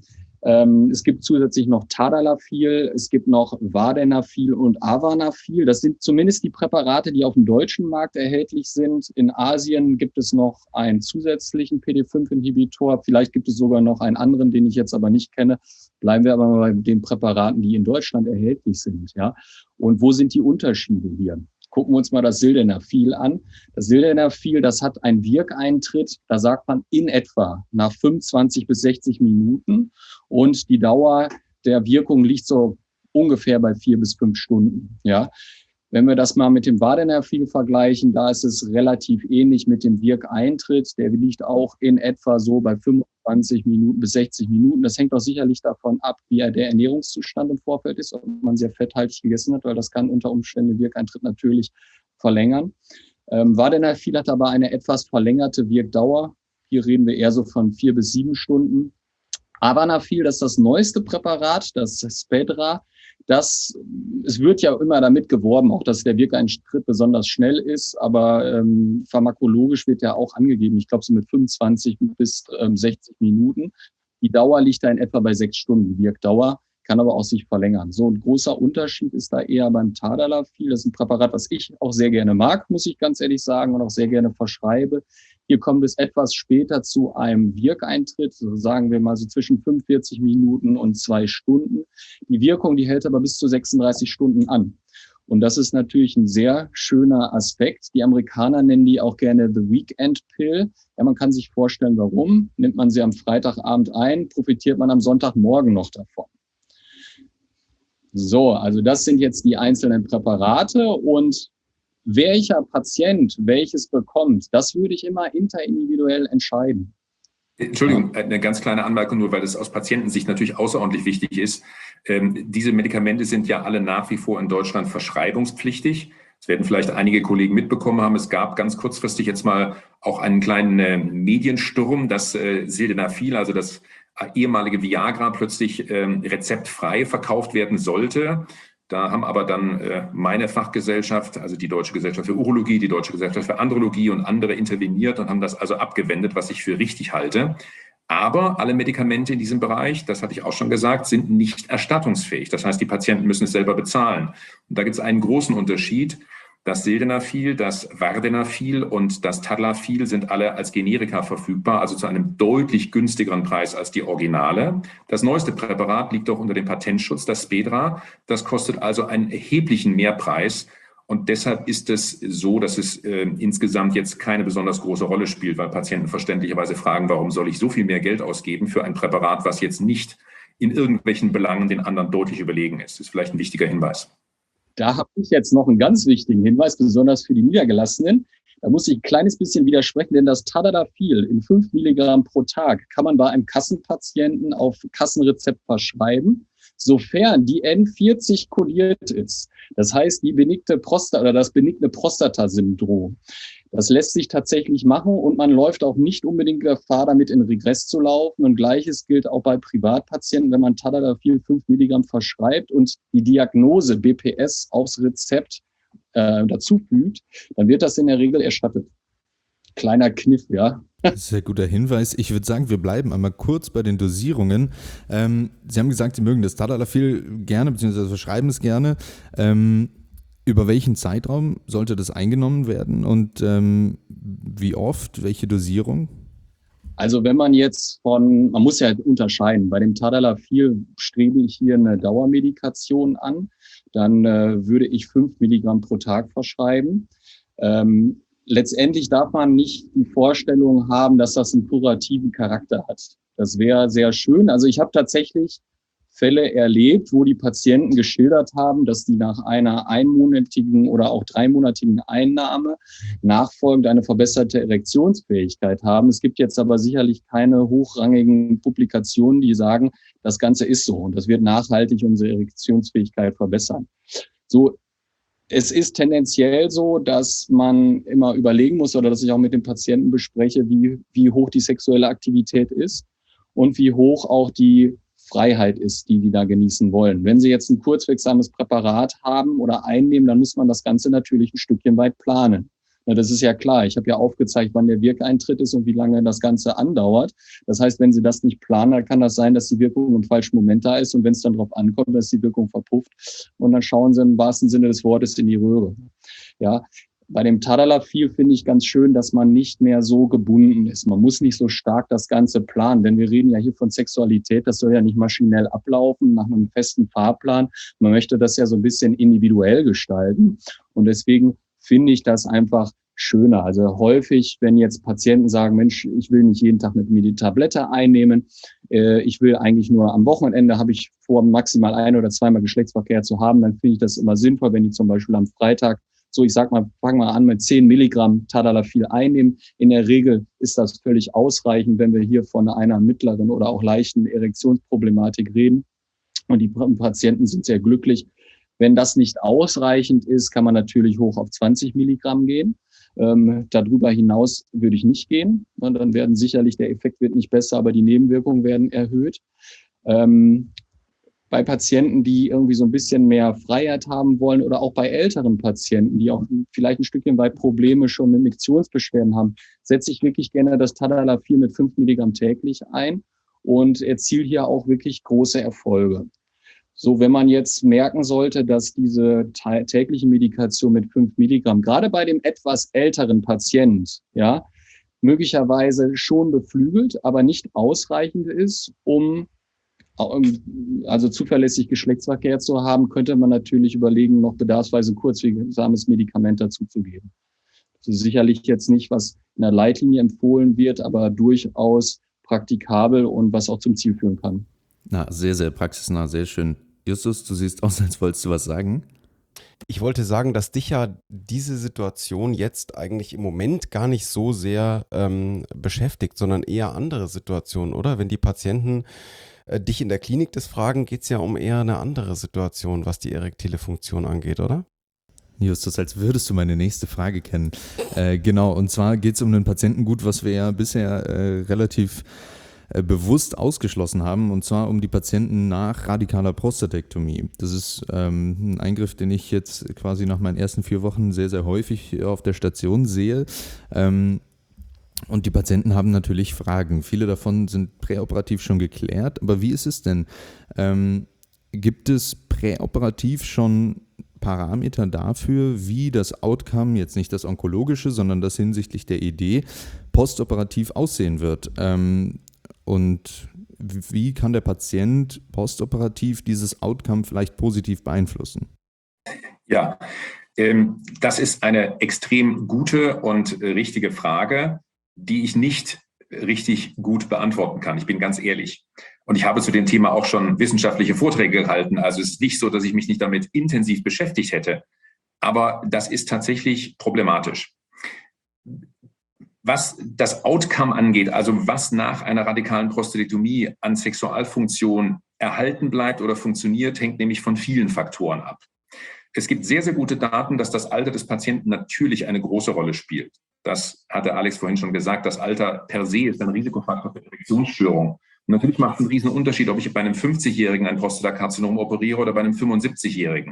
Es gibt zusätzlich noch Tadalafil, es gibt noch Vardenafil und Avanafil. Das sind zumindest die Präparate, die auf dem deutschen Markt erhältlich sind. In Asien gibt es noch einen zusätzlichen PD5-Inhibitor. Vielleicht gibt es sogar noch einen anderen, den ich jetzt aber nicht kenne. Bleiben wir aber mal bei den Präparaten, die in Deutschland erhältlich sind. Ja? Und wo sind die Unterschiede hier? Gucken wir uns mal das Sildenafil an. Das Sildenafil, das hat einen Wirkeintritt, da sagt man in etwa nach 25 bis 60 Minuten. Und die Dauer der Wirkung liegt so ungefähr bei 4 bis 5 Stunden. Ja. Wenn wir das mal mit dem Vardenafil vergleichen, da ist es relativ ähnlich mit dem Wirkeintritt. Der liegt auch in etwa so bei 25 Minuten bis 60 Minuten. Das hängt auch sicherlich davon ab, wie der Ernährungszustand im Vorfeld ist, ob man sehr fetthaltig gegessen hat, weil das kann unter Umständen den Wirkeintritt natürlich verlängern. Vardenafil hat aber eine etwas verlängerte Wirkdauer. Hier reden wir eher so von 4 bis 7 Stunden. Avanafil, das ist das neueste Präparat, das Spedra. Es wird ja immer damit geworben, auch dass der Wirkeintritt besonders schnell ist, aber pharmakologisch wird ja auch angegeben, ich glaube so mit 25 bis 60 Minuten. Die Dauer liegt da in etwa bei 6 Stunden Wirkdauer, kann aber auch sich verlängern. So ein großer Unterschied ist da eher beim Tadalafil. Das ist ein Präparat, was ich auch sehr gerne mag, muss ich ganz ehrlich sagen, und auch sehr gerne verschreibe. Hier kommt es etwas später zu einem Wirkeintritt, so sagen wir mal so zwischen 45 Minuten und 2 Stunden. Die Wirkung, die hält aber bis zu 36 Stunden an. Und das ist natürlich ein sehr schöner Aspekt. Die Amerikaner nennen die auch gerne The Weekend Pill. Ja, man kann sich vorstellen, warum. Nimmt man sie am Freitagabend ein, profitiert man am Sonntagmorgen noch davon. So, also das sind jetzt die einzelnen Präparate und welcher Patient welches bekommt, das würde ich immer interindividuell entscheiden. Entschuldigung, eine ganz kleine Anmerkung, nur weil es aus Patientensicht natürlich außerordentlich wichtig ist. Diese Medikamente sind ja alle nach wie vor in Deutschland verschreibungspflichtig. Das werden vielleicht einige Kollegen mitbekommen haben. Es gab ganz kurzfristig jetzt mal auch einen kleinen Mediensturm, dass Sildenafil, also das ehemalige Viagra, plötzlich rezeptfrei verkauft werden sollte. Da haben aber dann meine Fachgesellschaft, also die Deutsche Gesellschaft für Urologie, die Deutsche Gesellschaft für Andrologie und andere interveniert und haben das also abgewendet, was ich für richtig halte. Aber alle Medikamente in diesem Bereich, das hatte ich auch schon gesagt, sind nicht erstattungsfähig. Das heißt, die Patienten müssen es selber bezahlen. Und da gibt es einen großen Unterschied. Das Sildenafil, das Vardenafil und das Tadalafil sind alle als Generika verfügbar, also zu einem deutlich günstigeren Preis als die Originale. Das neueste Präparat liegt auch unter dem Patentschutz, das Spedra. Das kostet also einen erheblichen Mehrpreis. Und deshalb ist es so, dass es insgesamt jetzt keine besonders große Rolle spielt, weil Patienten verständlicherweise fragen, warum soll ich so viel mehr Geld ausgeben für ein Präparat, was jetzt nicht in irgendwelchen Belangen den anderen deutlich überlegen ist. Das ist vielleicht ein wichtiger Hinweis. Da habe ich jetzt noch einen ganz wichtigen Hinweis, besonders für die Niedergelassenen. Da muss ich ein kleines bisschen widersprechen, denn das Tadalafil in 5 Milligramm pro Tag kann man bei einem Kassenpatienten auf Kassenrezept verschreiben, sofern die N40 kodiert ist. Das heißt, die benigne das benigne Prostatasyndrom. Das lässt sich tatsächlich machen und man läuft auch nicht unbedingt Gefahr, damit in Regress zu laufen. Und Gleiches gilt auch bei Privatpatienten, wenn man Tadalafil 5 Milligramm verschreibt und die Diagnose BPS aufs Rezept dazufügt, dann wird das in der Regel erstattet. Kleiner Kniff, ja. Sehr guter Hinweis. Ich würde sagen, wir bleiben einmal kurz bei den Dosierungen. Sie haben gesagt, Sie mögen das Tadalafil gerne, beziehungsweise verschreiben es gerne. Über welchen Zeitraum sollte das eingenommen werden und wie oft, welche Dosierung? Also wenn man jetzt man muss ja unterscheiden. Bei dem Tadalafil strebe ich hier eine Dauermedikation an. Dann würde ich 5 Milligramm pro Tag verschreiben. Letztendlich darf man nicht die Vorstellung haben, dass das einen kurativen Charakter hat. Das wäre sehr schön. Also ich habe tatsächlich Fälle erlebt, wo die Patienten geschildert haben, dass die nach einer einmonatigen oder auch 3-monatigen Einnahme nachfolgend eine verbesserte Erektionsfähigkeit haben. Es gibt jetzt aber sicherlich keine hochrangigen Publikationen, die sagen, das Ganze ist so und das wird nachhaltig unsere Erektionsfähigkeit verbessern. So, es ist tendenziell so, dass man immer überlegen muss oder dass ich auch mit den Patienten bespreche, wie hoch die sexuelle Aktivität ist und wie hoch auch die Freiheit ist, die da genießen wollen. Wenn Sie jetzt ein kurzwirksames Präparat haben oder einnehmen, dann muss man das Ganze natürlich ein Stückchen weit planen. Na, das ist ja klar. Ich habe ja aufgezeigt, wann der Wirkeintritt ist und wie lange das Ganze andauert. Das heißt, wenn Sie das nicht planen, dann kann das sein, dass die Wirkung im falschen Moment da ist und wenn es dann darauf ankommt, dass die Wirkung verpufft und dann schauen Sie im wahrsten Sinne des Wortes in die Röhre. Ja. Bei dem Tadalafil finde ich ganz schön, dass man nicht mehr so gebunden ist. Man muss nicht so stark das Ganze planen, denn wir reden ja hier von Sexualität. Das soll ja nicht maschinell ablaufen nach einem festen Fahrplan. Man möchte das ja so ein bisschen individuell gestalten. Und deswegen finde ich das einfach schöner. Also häufig, wenn jetzt Patienten sagen, Mensch, ich will nicht jeden Tag mit mir die Tablette einnehmen. Ich will eigentlich nur am Wochenende, habe ich vor, maximal 1 oder 2-mal Geschlechtsverkehr zu haben. Dann finde ich das immer sinnvoll, wenn die zum Beispiel am Freitag ich sag mal, fangen wir an mit 10 Milligramm Tadalafil einnehmen. In der Regel ist das völlig ausreichend, wenn wir hier von einer mittleren oder auch leichten Erektionsproblematik reden. Und die Patienten sind sehr glücklich. Wenn das nicht ausreichend ist, kann man natürlich hoch auf 20 Milligramm gehen. Darüber hinaus würde ich nicht gehen. Und dann werden sicherlich, der Effekt wird nicht besser, aber die Nebenwirkungen werden erhöht. Bei Patienten, die irgendwie so ein bisschen mehr Freiheit haben wollen oder auch bei älteren Patienten, die auch vielleicht ein Stückchen weit Probleme schon mit Erektionsbeschwerden haben, setze ich wirklich gerne das Tadalafil mit 5 Milligramm täglich ein und erziele hier auch wirklich große Erfolge. So, wenn man jetzt merken sollte, dass diese tägliche Medikation mit 5 Milligramm, gerade bei dem etwas älteren Patient, ja, möglicherweise schon beflügelt, aber nicht ausreichend ist, um also zuverlässig Geschlechtsverkehr zu haben, könnte man natürlich überlegen, noch bedarfsweise kurzwirksames Medikament dazuzugeben. Das ist sicherlich jetzt nicht, was in der Leitlinie empfohlen wird, aber durchaus praktikabel und was auch zum Ziel führen kann. Na, sehr, sehr praxisnah, sehr schön. Justus, du siehst aus, als wolltest du was sagen. Ich wollte sagen, dass dich ja diese Situation jetzt eigentlich im Moment gar nicht so sehr beschäftigt, sondern eher andere Situationen, oder? Wenn die Patienten dich in der Klinik das fragen, geht es ja um eher eine andere Situation, was die erektile Funktion angeht, oder? Justus, als würdest du meine nächste Frage kennen. Genau, und zwar geht es um ein Patientengut, was wir ja bisher relativ bewusst ausgeschlossen haben, und zwar um die Patienten nach radikaler Prostatektomie. Das ist ein Eingriff, den ich jetzt quasi nach meinen ersten 4 Wochen sehr, sehr häufig auf der Station sehe. Und die Patienten haben natürlich Fragen. Viele davon sind präoperativ schon geklärt, aber wie ist es denn? Gibt es präoperativ schon Parameter dafür, wie das Outcome, jetzt nicht das onkologische, sondern das hinsichtlich der Idee, postoperativ aussehen wird? Und wie kann der Patient postoperativ dieses Outcome vielleicht positiv beeinflussen? Ja, das ist eine extrem gute und richtige Frage, die ich nicht richtig gut beantworten kann. Ich bin ganz ehrlich. Und ich habe zu dem Thema auch schon wissenschaftliche Vorträge gehalten. Also es ist nicht so, dass ich mich nicht damit intensiv beschäftigt hätte. Aber das ist tatsächlich problematisch. Was das Outcome angeht, also was nach einer radikalen Prostatektomie an Sexualfunktion erhalten bleibt oder funktioniert, hängt nämlich von vielen Faktoren ab. Es gibt sehr, sehr gute Daten, dass das Alter des Patienten natürlich eine große Rolle spielt. Das hatte Alex vorhin schon gesagt. Das Alter per se ist ein Risikofaktor für Erektionsstörungen. Und natürlich macht es einen riesen Unterschied, ob ich bei einem 50-Jährigen ein Prostatakarzinom operiere oder bei einem 75-Jährigen.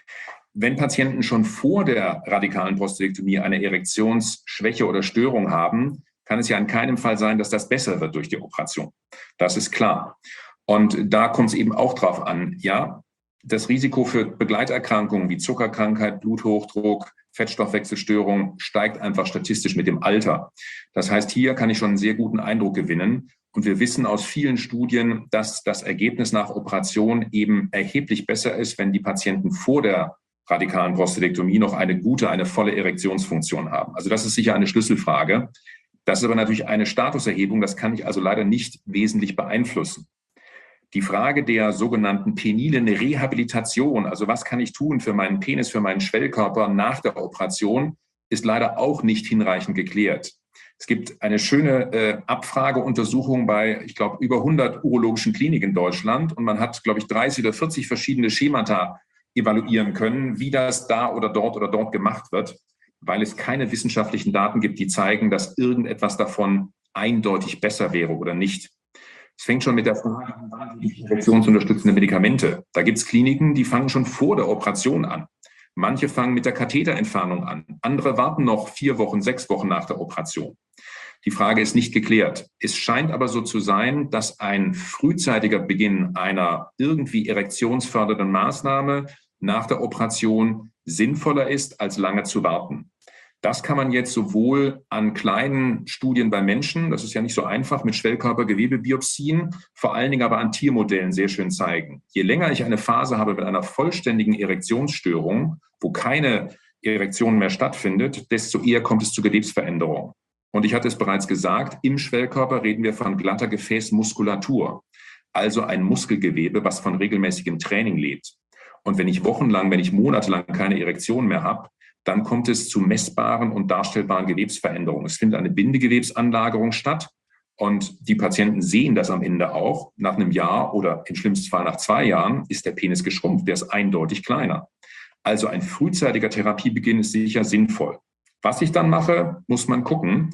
Wenn Patienten schon vor der radikalen Prostatektomie eine Erektionsschwäche oder Störung haben, kann es ja in keinem Fall sein, dass das besser wird durch die Operation. Das ist klar. Und da kommt es eben auch drauf an, ja, das Risiko für Begleiterkrankungen wie Zuckerkrankheit, Bluthochdruck, Fettstoffwechselstörung steigt einfach statistisch mit dem Alter. Das heißt, hier kann ich schon einen sehr guten Eindruck gewinnen. Und wir wissen aus vielen Studien, dass das Ergebnis nach Operation eben erheblich besser ist, wenn die Patienten vor der radikalen Prostatektomie noch eine volle Erektionsfunktion haben. Also das ist sicher eine Schlüsselfrage. Das ist aber natürlich eine Statuserhebung. Das kann ich also leider nicht wesentlich beeinflussen. Die Frage der sogenannten penilen Rehabilitation, also was kann ich tun für meinen Penis, für meinen Schwellkörper nach der Operation, ist leider auch nicht hinreichend geklärt. Es gibt eine schöne Abfrageuntersuchung bei, ich glaube, über 100 urologischen Kliniken in Deutschland und man hat, glaube ich, 30 oder 40 verschiedene Schemata evaluieren können, wie das da oder dort gemacht wird, weil es keine wissenschaftlichen Daten gibt, die zeigen, dass irgendetwas davon eindeutig besser wäre oder nicht. Es fängt schon mit der Frage an, erektionsunterstützende Medikamente. Da gibt es Kliniken, die fangen schon vor der Operation an. Manche fangen mit der Katheterentfernung an. Andere warten noch 4 Wochen, 6 Wochen nach der Operation. Die Frage ist nicht geklärt. Es scheint aber so zu sein, dass ein frühzeitiger Beginn einer irgendwie erektionsfördernden Maßnahme nach der Operation sinnvoller ist, als lange zu warten. Das kann man jetzt sowohl an kleinen Studien bei Menschen, das ist ja nicht so einfach, mit Schwellkörpergewebebiopsien, vor allen Dingen aber an Tiermodellen sehr schön zeigen. Je länger ich eine Phase habe mit einer vollständigen Erektionsstörung, wo keine Erektion mehr stattfindet, desto eher kommt es zu Gewebsveränderungen. Und ich hatte es bereits gesagt, im Schwellkörper reden wir von glatter Gefäßmuskulatur, also ein Muskelgewebe, was von regelmäßigem Training lebt. Und wenn ich monatelang keine Erektion mehr habe, dann kommt es zu messbaren und darstellbaren Gewebsveränderungen. Es findet eine Bindegewebsanlagerung statt und die Patienten sehen das am Ende auch. Nach einem Jahr oder im schlimmsten Fall nach 2 Jahren ist der Penis geschrumpft, der ist eindeutig kleiner. Also ein frühzeitiger Therapiebeginn ist sicher sinnvoll. Was ich dann mache, muss man gucken.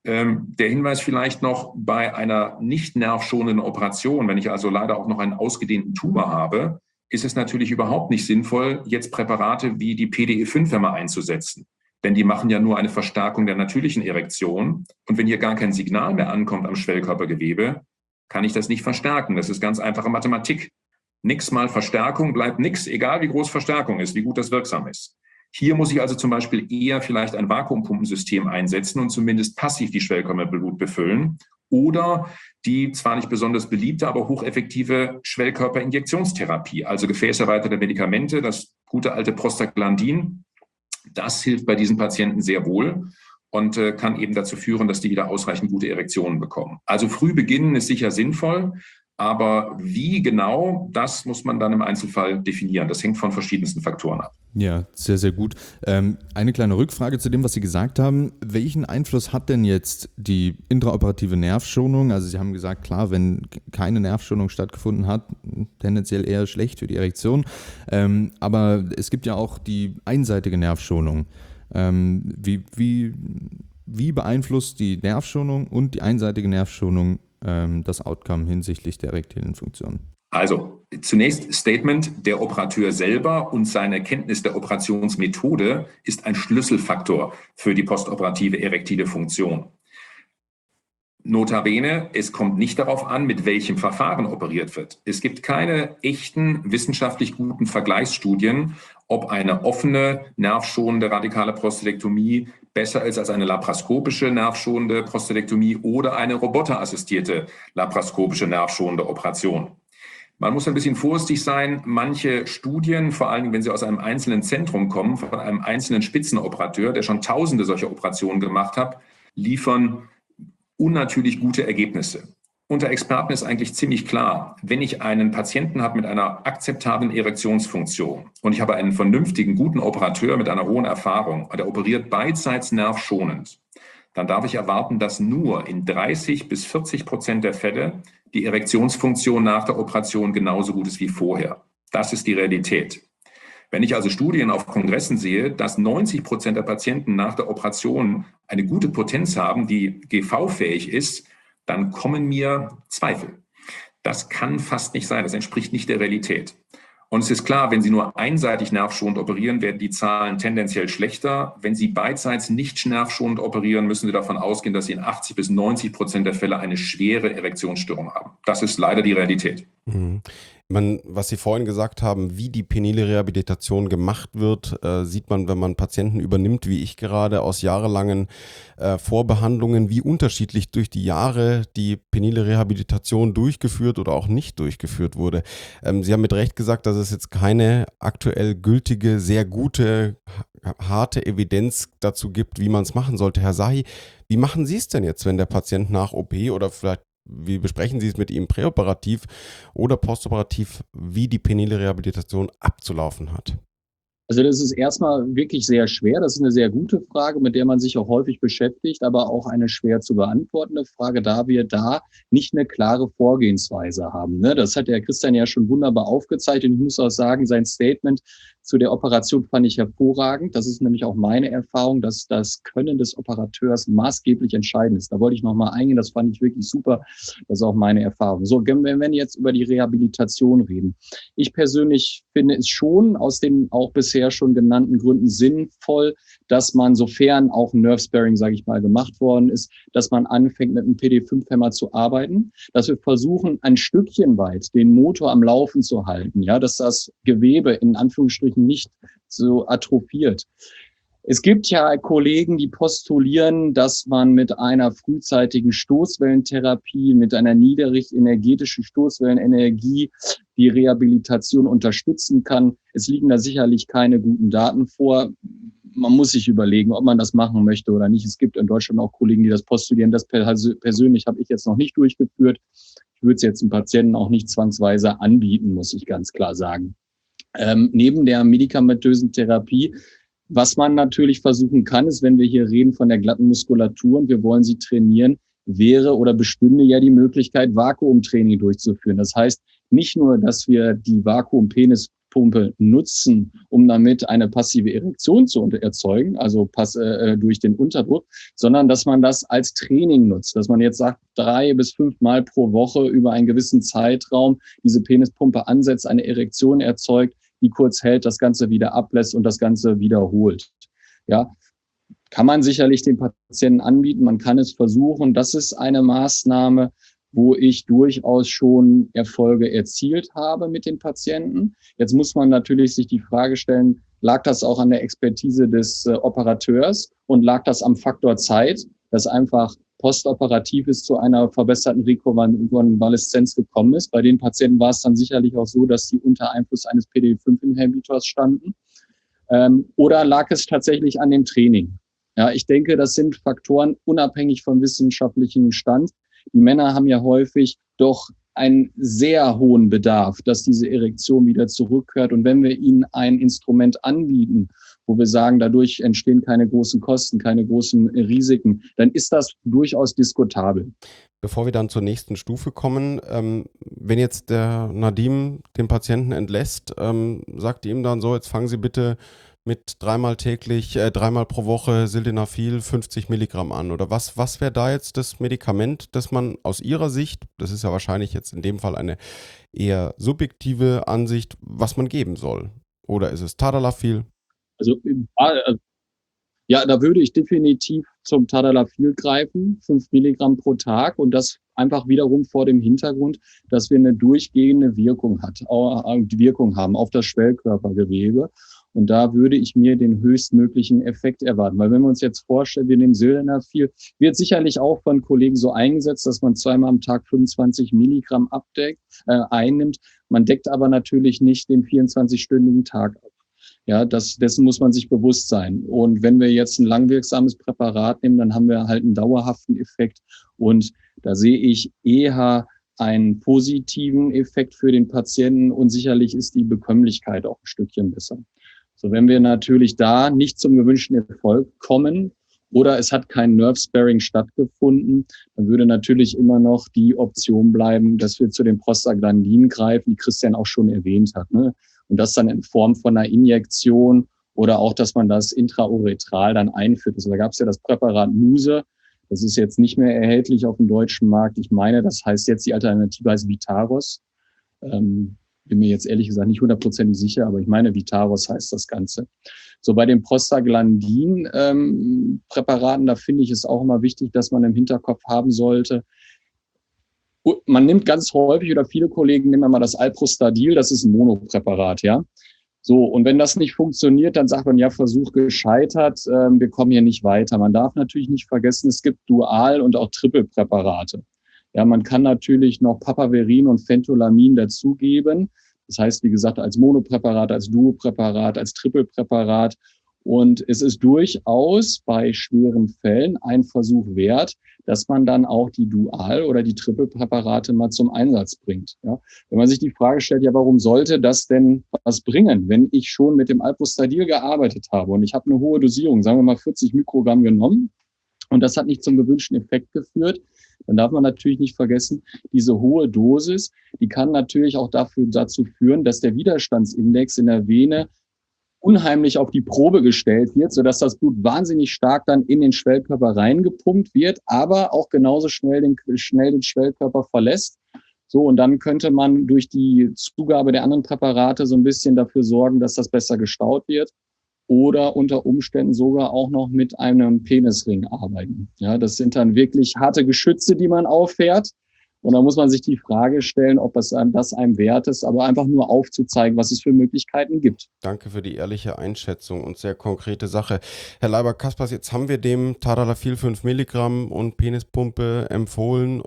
Der Hinweis vielleicht noch bei einer nicht nervschonenden Operation, wenn ich also leider auch noch einen ausgedehnten Tumor habe, ist es natürlich überhaupt nicht sinnvoll, jetzt Präparate wie die PDE5-Hämmer einzusetzen. Denn die machen ja nur eine Verstärkung der natürlichen Erektion. Und wenn hier gar kein Signal mehr ankommt am Schwellkörpergewebe, kann ich das nicht verstärken. Das ist ganz einfache Mathematik. Nix mal Verstärkung bleibt nix, egal wie groß Verstärkung ist, wie gut das wirksam ist. Hier muss ich also zum Beispiel eher vielleicht ein Vakuumpumpensystem einsetzen und zumindest passiv die Schwellkörperblut befüllen. Oder die zwar nicht besonders beliebte, aber hocheffektive Schwellkörperinjektionstherapie, also gefäßerweiterte Medikamente, das gute alte Prostaglandin, das hilft bei diesen Patienten sehr wohl und kann eben dazu führen, dass die wieder ausreichend gute Erektionen bekommen. Also früh beginnen ist sicher sinnvoll, Aber wie genau, das muss man dann im Einzelfall definieren. Das hängt von verschiedensten Faktoren ab. Ja, sehr, sehr gut. Eine kleine Rückfrage zu dem, was Sie gesagt haben. Welchen Einfluss hat denn jetzt die intraoperative Nervschonung? Also Sie haben gesagt, klar, wenn keine Nervschonung stattgefunden hat, tendenziell eher schlecht für die Erektion. Aber es gibt ja auch die einseitige Nervschonung. Wie beeinflusst die Nervschonung und die einseitige Nervschonung das Outcome hinsichtlich der erektilen Funktion? Also zunächst Statement, der Operateur selber und seine Kenntnis der Operationsmethode ist ein Schlüsselfaktor für die postoperative erektile Funktion. Notabene, es kommt nicht darauf an, mit welchem Verfahren operiert wird. Es gibt keine echten, wissenschaftlich guten Vergleichsstudien, ob eine offene, nervschonende radikale Prostatektomie besser ist als eine laparoskopische nervschonende Prostatektomie oder eine roboterassistierte laparoskopische nervschonende Operation. Man muss ein bisschen vorsichtig sein. Manche Studien, vor allem wenn sie aus einem einzelnen Zentrum kommen, von einem einzelnen Spitzenoperateur, der schon Tausende solcher Operationen gemacht hat, liefern unnatürlich gute Ergebnisse. Unter Experten ist eigentlich ziemlich klar, wenn ich einen Patienten habe mit einer akzeptablen Erektionsfunktion und ich habe einen vernünftigen, guten Operateur mit einer hohen Erfahrung und der operiert beidseits nervschonend, dann darf ich erwarten, dass nur in 30-40% der Fälle die Erektionsfunktion nach der Operation genauso gut ist wie vorher. Das ist die Realität. Wenn ich also Studien auf Kongressen sehe, dass 90% der Patienten nach der Operation eine gute Potenz haben, die GV-fähig ist, dann kommen mir Zweifel. Das kann fast nicht sein, das entspricht nicht der Realität. Und es ist klar, wenn Sie nur einseitig nervschonend operieren, werden die Zahlen tendenziell schlechter. Wenn Sie beidseits nicht nervschonend operieren, müssen Sie davon ausgehen, dass Sie in 80-90% der Fälle eine schwere Erektionsstörung haben. Das ist leider die Realität. Mhm. Was Sie vorhin gesagt haben, wie die penile Rehabilitation gemacht wird, sieht man, wenn man Patienten übernimmt, wie ich gerade, aus jahrelangen Vorbehandlungen, wie unterschiedlich durch die Jahre die penile Rehabilitation durchgeführt oder auch nicht durchgeführt wurde. Sie haben mit Recht gesagt, dass es jetzt keine aktuell gültige, sehr gute, harte Evidenz dazu gibt, wie man es machen sollte. Herr Sahi, wie machen Sie es denn jetzt, wenn der Patient nach OP oder vielleicht wie besprechen Sie es mit ihm präoperativ oder postoperativ, wie die penile Rehabilitation abzulaufen hat? Also das ist erstmal wirklich sehr schwer. Das ist eine sehr gute Frage, mit der man sich auch häufig beschäftigt, aber auch eine schwer zu beantwortende Frage, da wir da nicht eine klare Vorgehensweise haben. Das hat der Christian ja schon wunderbar aufgezeigt. Und ich muss auch sagen, sein Statement zu der Operation fand ich hervorragend. Das ist nämlich auch meine Erfahrung, dass das Können des Operateurs maßgeblich entscheidend ist. Da wollte ich nochmal eingehen. Das fand ich wirklich super. Das ist auch meine Erfahrung. So, wenn wir jetzt über die Rehabilitation reden. Ich persönlich finde es schon aus den auch bisher schon genannten Gründen sinnvoll, dass man, sofern auch Nerve-Sparing, sage ich mal, gemacht worden ist, dass man anfängt, mit einem PD5-Hämmer zu arbeiten, dass wir versuchen, ein Stückchen weit den Motor am Laufen zu halten, ja, dass das Gewebe in Anführungsstrichen nicht so atrophiert. Es gibt ja Kollegen, die postulieren, dass man mit einer frühzeitigen Stoßwellentherapie, mit einer niedrigenergetischen Stoßwellenenergie die Rehabilitation unterstützen kann. Es liegen da sicherlich keine guten Daten vor. Man muss sich überlegen, ob man das machen möchte oder nicht. Es gibt in Deutschland auch Kollegen, die das postulieren. Das persönlich habe ich jetzt noch nicht durchgeführt. Ich würde es jetzt dem Patienten auch nicht zwangsweise anbieten, muss ich ganz klar sagen. Neben der medikamentösen Therapie, was man natürlich versuchen kann, ist, wenn wir hier reden von der glatten Muskulatur und wir wollen sie trainieren, wäre oder bestünde ja die Möglichkeit, Vakuumtraining durchzuführen. Das heißt nicht nur, dass wir die Vakuum-Penispumpe nutzen, um damit eine passive Erektion zu erzeugen, also durch den Unterdruck, sondern dass man das als Training nutzt, dass man jetzt sagt, 3 bis 5 Mal pro Woche über einen gewissen Zeitraum diese Penispumpe ansetzt, eine Erektion erzeugt, die kurz hält, das Ganze wieder ablässt und das Ganze wiederholt. Ja, kann man sicherlich den Patienten anbieten, man kann es versuchen. Das ist eine Maßnahme, wo ich durchaus schon Erfolge erzielt habe mit den Patienten. Jetzt muss man natürlich sich die Frage stellen, lag das auch an der Expertise des Operateurs und lag das am Faktor Zeit, dass einfach postoperativ ist zu einer verbesserten Rekonvaleszenz gekommen ist. Bei den Patienten war es dann sicherlich auch so, dass sie unter Einfluss eines PD5-Inhibitors standen. Oder lag es tatsächlich an dem Training? Ja, ich denke, das sind Faktoren unabhängig vom wissenschaftlichen Stand. Die Männer haben ja häufig doch einen sehr hohen Bedarf, dass diese Erektion wieder zurückkehrt. Und wenn wir ihnen ein Instrument anbieten, wo wir sagen, dadurch entstehen keine großen Kosten, keine großen Risiken, dann ist das durchaus diskutabel. Bevor wir dann zur nächsten Stufe kommen, wenn jetzt der Nadim den Patienten entlässt, sagt ihm dann so, jetzt fangen Sie bitte mit dreimal pro Woche Sildenafil 50 Milligramm an. Oder was wäre da jetzt das Medikament, das man aus Ihrer Sicht, das ist ja wahrscheinlich jetzt in dem Fall eine eher subjektive Ansicht, was man geben soll? Oder ist es Tadalafil? Also ja, da würde ich definitiv zum Tadalafil greifen, 5 Milligramm pro Tag, und das einfach wiederum vor dem Hintergrund, dass wir eine durchgehende Wirkung haben auf das Schwellkörpergewebe. Und da würde ich mir den höchstmöglichen Effekt erwarten. Weil wenn wir uns jetzt vorstellen, wir nehmen Sildenafil, wird sicherlich auch von Kollegen so eingesetzt, dass man zweimal am Tag 25 Milligramm einnimmt. Man deckt aber natürlich nicht den 24-stündigen Tag ab. Ja, dessen muss man sich bewusst sein. Und wenn wir jetzt ein langwirksames Präparat nehmen, dann haben wir halt einen dauerhaften Effekt. Und da sehe ich eher einen positiven Effekt für den Patienten, und sicherlich ist die Bekömmlichkeit auch ein Stückchen besser. So, wenn wir natürlich da nicht zum gewünschten Erfolg kommen oder es hat kein Nerve-Sparing stattgefunden, dann würde natürlich immer noch die Option bleiben, dass wir zu den Prostaglandinen greifen, die Christian auch schon erwähnt hat, ne? Und das dann in Form von einer Injektion oder auch, dass man das intrauretral dann einführt. Also da gab es ja das Präparat Muse. Das ist jetzt nicht mehr erhältlich auf dem deutschen Markt. Ich meine, das heißt jetzt, die Alternative heißt Vitaros. Bin mir jetzt ehrlich gesagt nicht 100% sicher, aber ich meine, Vitaros heißt das Ganze. So, bei den Prostaglandin-Präparaten, da finde ich es auch immer wichtig, dass man im Hinterkopf haben sollte, man nimmt ganz häufig, oder viele Kollegen nehmen mal das Alprostadil, das ist ein Monopräparat, ja. So, und wenn das nicht funktioniert, dann sagt man, ja, Versuch gescheitert, wir kommen hier nicht weiter. Man darf natürlich nicht vergessen, es gibt Dual- und auch Triple-Präparate. Ja, man kann natürlich noch Papaverin und Phentholamin dazugeben. Das heißt, wie gesagt, als Monopräparat, als Duopräparat, als Triple-Präparat. Und es ist durchaus bei schweren Fällen ein Versuch wert, dass man dann auch die Dual- oder die Triple-Präparate mal zum Einsatz bringt. Ja, wenn man sich die Frage stellt, ja, warum sollte das denn was bringen, wenn ich schon mit dem Alprostadil gearbeitet habe und ich habe eine hohe Dosierung, sagen wir mal 40 Mikrogramm genommen, und das hat nicht zum gewünschten Effekt geführt, dann darf man natürlich nicht vergessen, diese hohe Dosis, die kann natürlich auch dazu führen, dass der Widerstandsindex in der Vene unheimlich auf die Probe gestellt wird, sodass das Blut wahnsinnig stark dann in den Schwellkörper reingepumpt wird, aber auch genauso schnell den Schwellkörper verlässt. So, und dann könnte man durch die Zugabe der anderen Präparate so ein bisschen dafür sorgen, dass das besser gestaut wird, oder unter Umständen sogar auch noch mit einem Penisring arbeiten. Ja, das sind dann wirklich harte Geschütze, die man auffährt. Und da muss man sich die Frage stellen, ob das einem wert ist, aber einfach nur aufzuzeigen, was es für Möglichkeiten gibt. Danke für die ehrliche Einschätzung und sehr konkrete Sache. Herr Leiber-Kaspers, jetzt haben wir dem Tadalafil 5 Milligramm und Penispumpe empfohlen.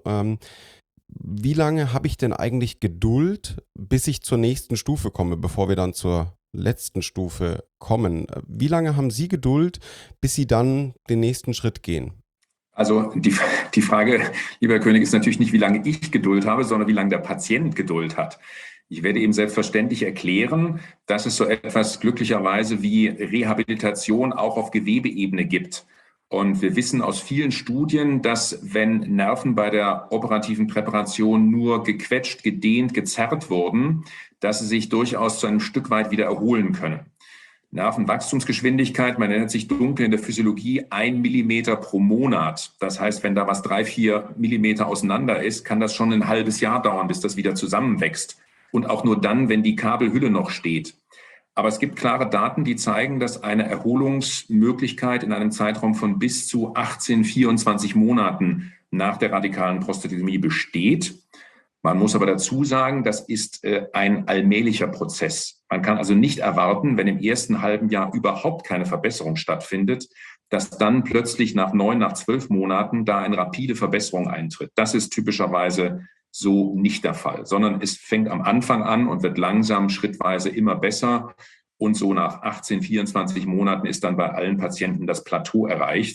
Wie lange habe ich denn eigentlich Geduld, bis ich zur nächsten Stufe komme, bevor wir dann zur letzten Stufe kommen? Wie lange haben Sie Geduld, bis Sie dann den nächsten Schritt gehen? Also die Frage, lieber Herr König, ist natürlich nicht, wie lange ich Geduld habe, sondern wie lange der Patient Geduld hat. Ich werde ihm selbstverständlich erklären, dass es so etwas glücklicherweise wie Rehabilitation auch auf Gewebeebene gibt. Und wir wissen aus vielen Studien, dass wenn Nerven bei der operativen Präparation nur gequetscht, gedehnt, gezerrt wurden, dass sie sich durchaus zu einem Stück weit wieder erholen können. Nervenwachstumsgeschwindigkeit, man nennt sich dunkel in der Physiologie 1 Millimeter pro Monat. Das heißt, wenn da was 3-4 Millimeter auseinander ist, kann das schon ein halbes Jahr dauern, bis das wieder zusammenwächst. Und auch nur dann, wenn die Kabelhülle noch steht. Aber es gibt klare Daten, die zeigen, dass eine Erholungsmöglichkeit in einem Zeitraum von bis zu 18, 24 Monaten nach der radikalen Prostatektomie besteht. Man muss aber dazu sagen, das ist ein allmählicher Prozess. Man kann also nicht erwarten, wenn im ersten halben Jahr überhaupt keine Verbesserung stattfindet, dass dann plötzlich nach 9, nach 12 Monaten da eine rapide Verbesserung eintritt. Das ist typischerweise so nicht der Fall, sondern es fängt am Anfang an und wird langsam schrittweise immer besser. Und so nach 18, 24 Monaten ist dann bei allen Patienten das Plateau erreicht.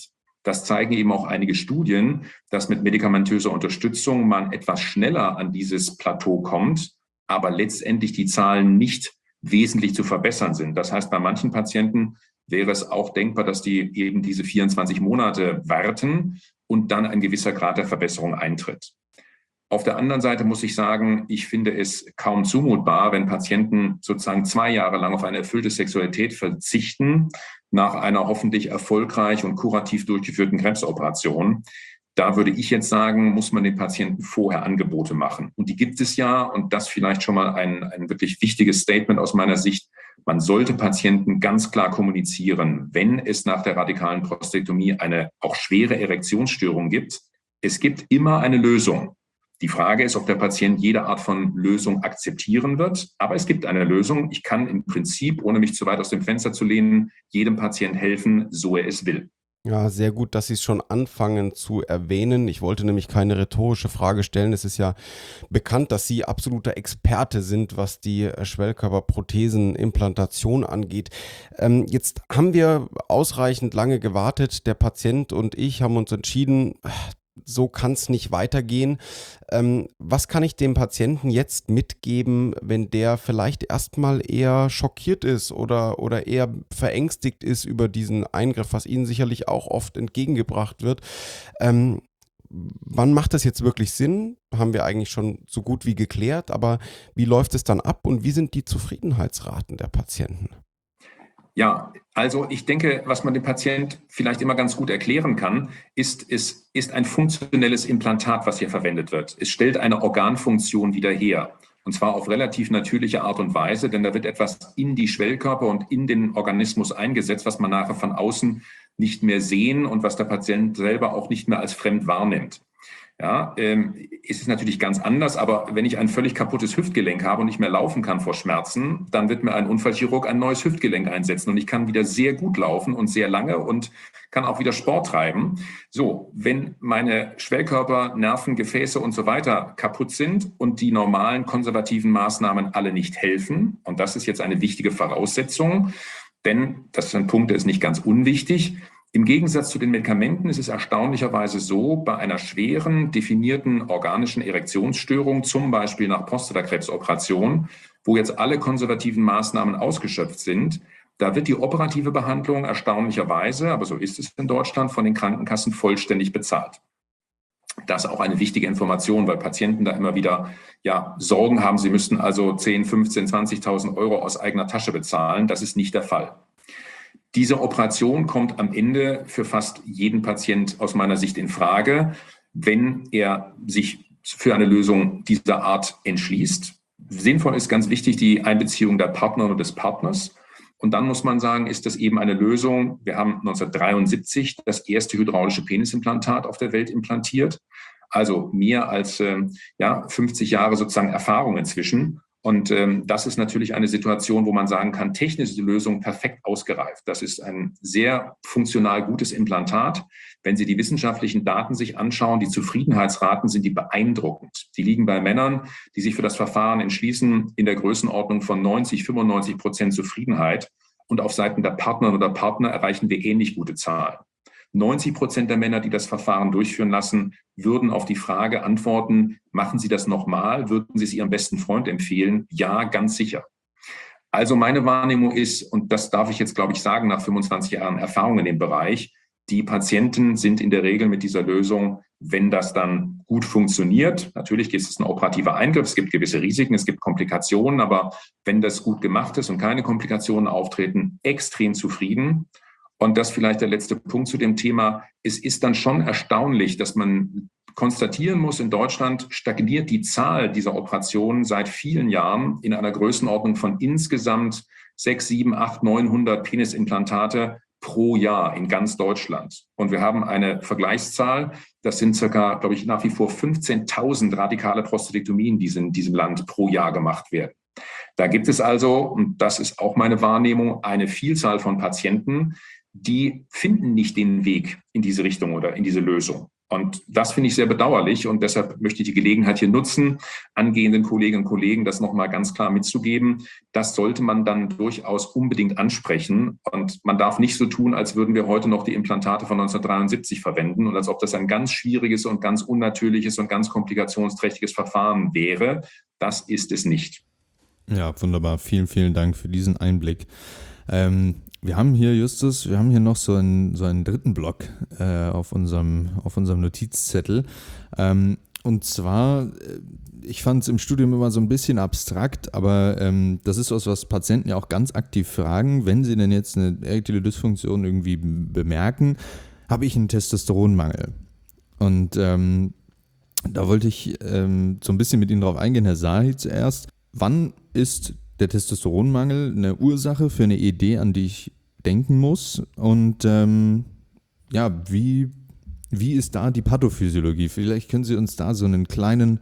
Das zeigen eben auch einige Studien, dass mit medikamentöser Unterstützung man etwas schneller an dieses Plateau kommt, aber letztendlich die Zahlen nicht wesentlich zu verbessern sind. Das heißt, bei manchen Patienten wäre es auch denkbar, dass die eben diese 24 Monate warten und dann ein gewisser Grad der Verbesserung eintritt. Auf der anderen Seite muss ich sagen, ich finde es kaum zumutbar, wenn Patienten sozusagen 2 Jahre lang auf eine erfüllte Sexualität verzichten, nach einer hoffentlich erfolgreich und kurativ durchgeführten Krebsoperation. Da würde ich jetzt sagen, muss man den Patienten vorher Angebote machen. Und die gibt es ja, und das vielleicht schon mal ein wirklich wichtiges Statement aus meiner Sicht. Man sollte Patienten ganz klar kommunizieren, wenn es nach der radikalen Prostatektomie eine auch schwere Erektionsstörung gibt. Es gibt immer eine Lösung. Die Frage ist, ob der Patient jede Art von Lösung akzeptieren wird. Aber es gibt eine Lösung. Ich kann im Prinzip, ohne mich zu weit aus dem Fenster zu lehnen, jedem Patient helfen, so er es will. Ja, sehr gut, dass Sie es schon anfangen zu erwähnen. Ich wollte nämlich keine rhetorische Frage stellen. Es ist ja bekannt, dass Sie absoluter Experte sind, was die Schwellkörperprothesenimplantation angeht. Jetzt haben wir ausreichend lange gewartet. Der Patient und ich haben uns entschieden, so kann es nicht weitergehen. Was kann ich dem Patienten jetzt mitgeben, wenn der vielleicht erstmal eher schockiert ist oder eher verängstigt ist über diesen Eingriff, was Ihnen sicherlich auch oft entgegengebracht wird? Wann macht das jetzt wirklich Sinn? Haben wir eigentlich schon so gut wie geklärt, aber wie läuft es dann ab und wie sind die Zufriedenheitsraten der Patienten? Ja, also ich denke, was man dem Patient vielleicht immer ganz gut erklären kann, ist ein funktionelles Implantat, was hier verwendet wird. Es stellt eine Organfunktion wieder her. Und zwar auf relativ natürliche Art und Weise, denn da wird etwas in die Schwellkörper und in den Organismus eingesetzt, was man nachher von außen nicht mehr sehen und was der Patient selber auch nicht mehr als fremd wahrnimmt. Ja, es ist natürlich ganz anders, aber wenn ich ein völlig kaputtes Hüftgelenk habe und nicht mehr laufen kann vor Schmerzen, dann wird mir ein Unfallchirurg ein neues Hüftgelenk einsetzen und ich kann wieder sehr gut laufen und sehr lange und kann auch wieder Sport treiben. So, wenn meine Schwellkörper, Nerven, Gefäße und so weiter kaputt sind und die normalen konservativen Maßnahmen alle nicht helfen, und das ist jetzt eine wichtige Voraussetzung, denn das ist ein Punkt, der ist nicht ganz unwichtig. Im Gegensatz zu den Medikamenten ist es erstaunlicherweise so, bei einer schweren, definierten organischen Erektionsstörung, zum Beispiel nach Prostatakrebsoperation, wo jetzt alle konservativen Maßnahmen ausgeschöpft sind, da wird die operative Behandlung erstaunlicherweise, aber so ist es in Deutschland, von den Krankenkassen vollständig bezahlt. Das ist auch eine wichtige Information, weil Patienten da immer wieder Sorgen haben, sie müssten also 10, 15, 20.000 Euro aus eigener Tasche bezahlen. Das ist nicht der Fall. Diese Operation kommt am Ende für fast jeden Patient aus meiner Sicht in Frage, wenn er sich für eine Lösung dieser Art entschließt. Sinnvoll ist ganz wichtig die Einbeziehung der Partnerin und des Partners. Und dann muss man sagen, ist das eben eine Lösung. Wir haben 1973 das erste hydraulische Penisimplantat auf der Welt implantiert. Also mehr als 50 Jahre sozusagen Erfahrung inzwischen. Und das ist natürlich eine Situation, wo man sagen kann, technisch ist die Lösung perfekt ausgereift. Das ist ein sehr funktional gutes Implantat. Wenn Sie die wissenschaftlichen Daten sich anschauen, die Zufriedenheitsraten sind die beeindruckend. Die liegen bei Männern, die sich für das Verfahren entschließen, in der Größenordnung von 90-95% Zufriedenheit. Und auf Seiten der Partnerin oder Partner erreichen wir ähnlich gute Zahlen. 90% der Männer, die das Verfahren durchführen lassen, würden auf die Frage antworten, machen Sie das nochmal? Würden Sie es Ihrem besten Freund empfehlen? Ja, ganz sicher. Also meine Wahrnehmung ist, und das darf ich jetzt, glaube ich, sagen, nach 25 Jahren Erfahrung in dem Bereich, die Patienten sind in der Regel mit dieser Lösung, wenn das dann gut funktioniert, natürlich ist es ein operativer Eingriff, es gibt gewisse Risiken, es gibt Komplikationen, aber wenn das gut gemacht ist und keine Komplikationen auftreten, extrem zufrieden. Und das vielleicht der letzte Punkt zu dem Thema. Es ist dann schon erstaunlich, dass man konstatieren muss, in Deutschland stagniert die Zahl dieser Operationen seit vielen Jahren in einer Größenordnung von insgesamt 6, 7, 8, 900 Penisimplantate pro Jahr in ganz Deutschland. Und wir haben eine Vergleichszahl, das sind circa, glaube ich, nach wie vor 15.000 radikale Prostatektomien, die in diesem Land pro Jahr gemacht werden. Da gibt es also, und das ist auch meine Wahrnehmung, eine Vielzahl von Patienten, die finden nicht den Weg in diese Richtung oder in diese Lösung. Und das finde ich sehr bedauerlich und deshalb möchte ich die Gelegenheit hier nutzen, angehenden Kolleginnen und Kollegen das nochmal ganz klar mitzugeben. Das sollte man dann durchaus unbedingt ansprechen und man darf nicht so tun, als würden wir heute noch die Implantate von 1973 verwenden und als ob das ein ganz schwieriges und ganz unnatürliches und ganz komplikationsträchtiges Verfahren wäre. Das ist es nicht. Ja, wunderbar. Vielen, vielen Dank für diesen Einblick. Wir haben hier, Justus, noch so einen dritten Block auf unserem Notizzettel. Und zwar, ich fand es im Studium immer so ein bisschen abstrakt, aber das ist was Patienten ja auch ganz aktiv fragen, wenn sie denn jetzt eine erektile Dysfunktion irgendwie bemerken, habe ich einen Testosteronmangel? Und da wollte ich so ein bisschen mit Ihnen drauf eingehen, Herr Sahi zuerst. Wann ist der Testosteronmangel eine Ursache für eine ED, an die ich denken muss? Und wie ist da die Pathophysiologie? Vielleicht können Sie uns da so einen kleinen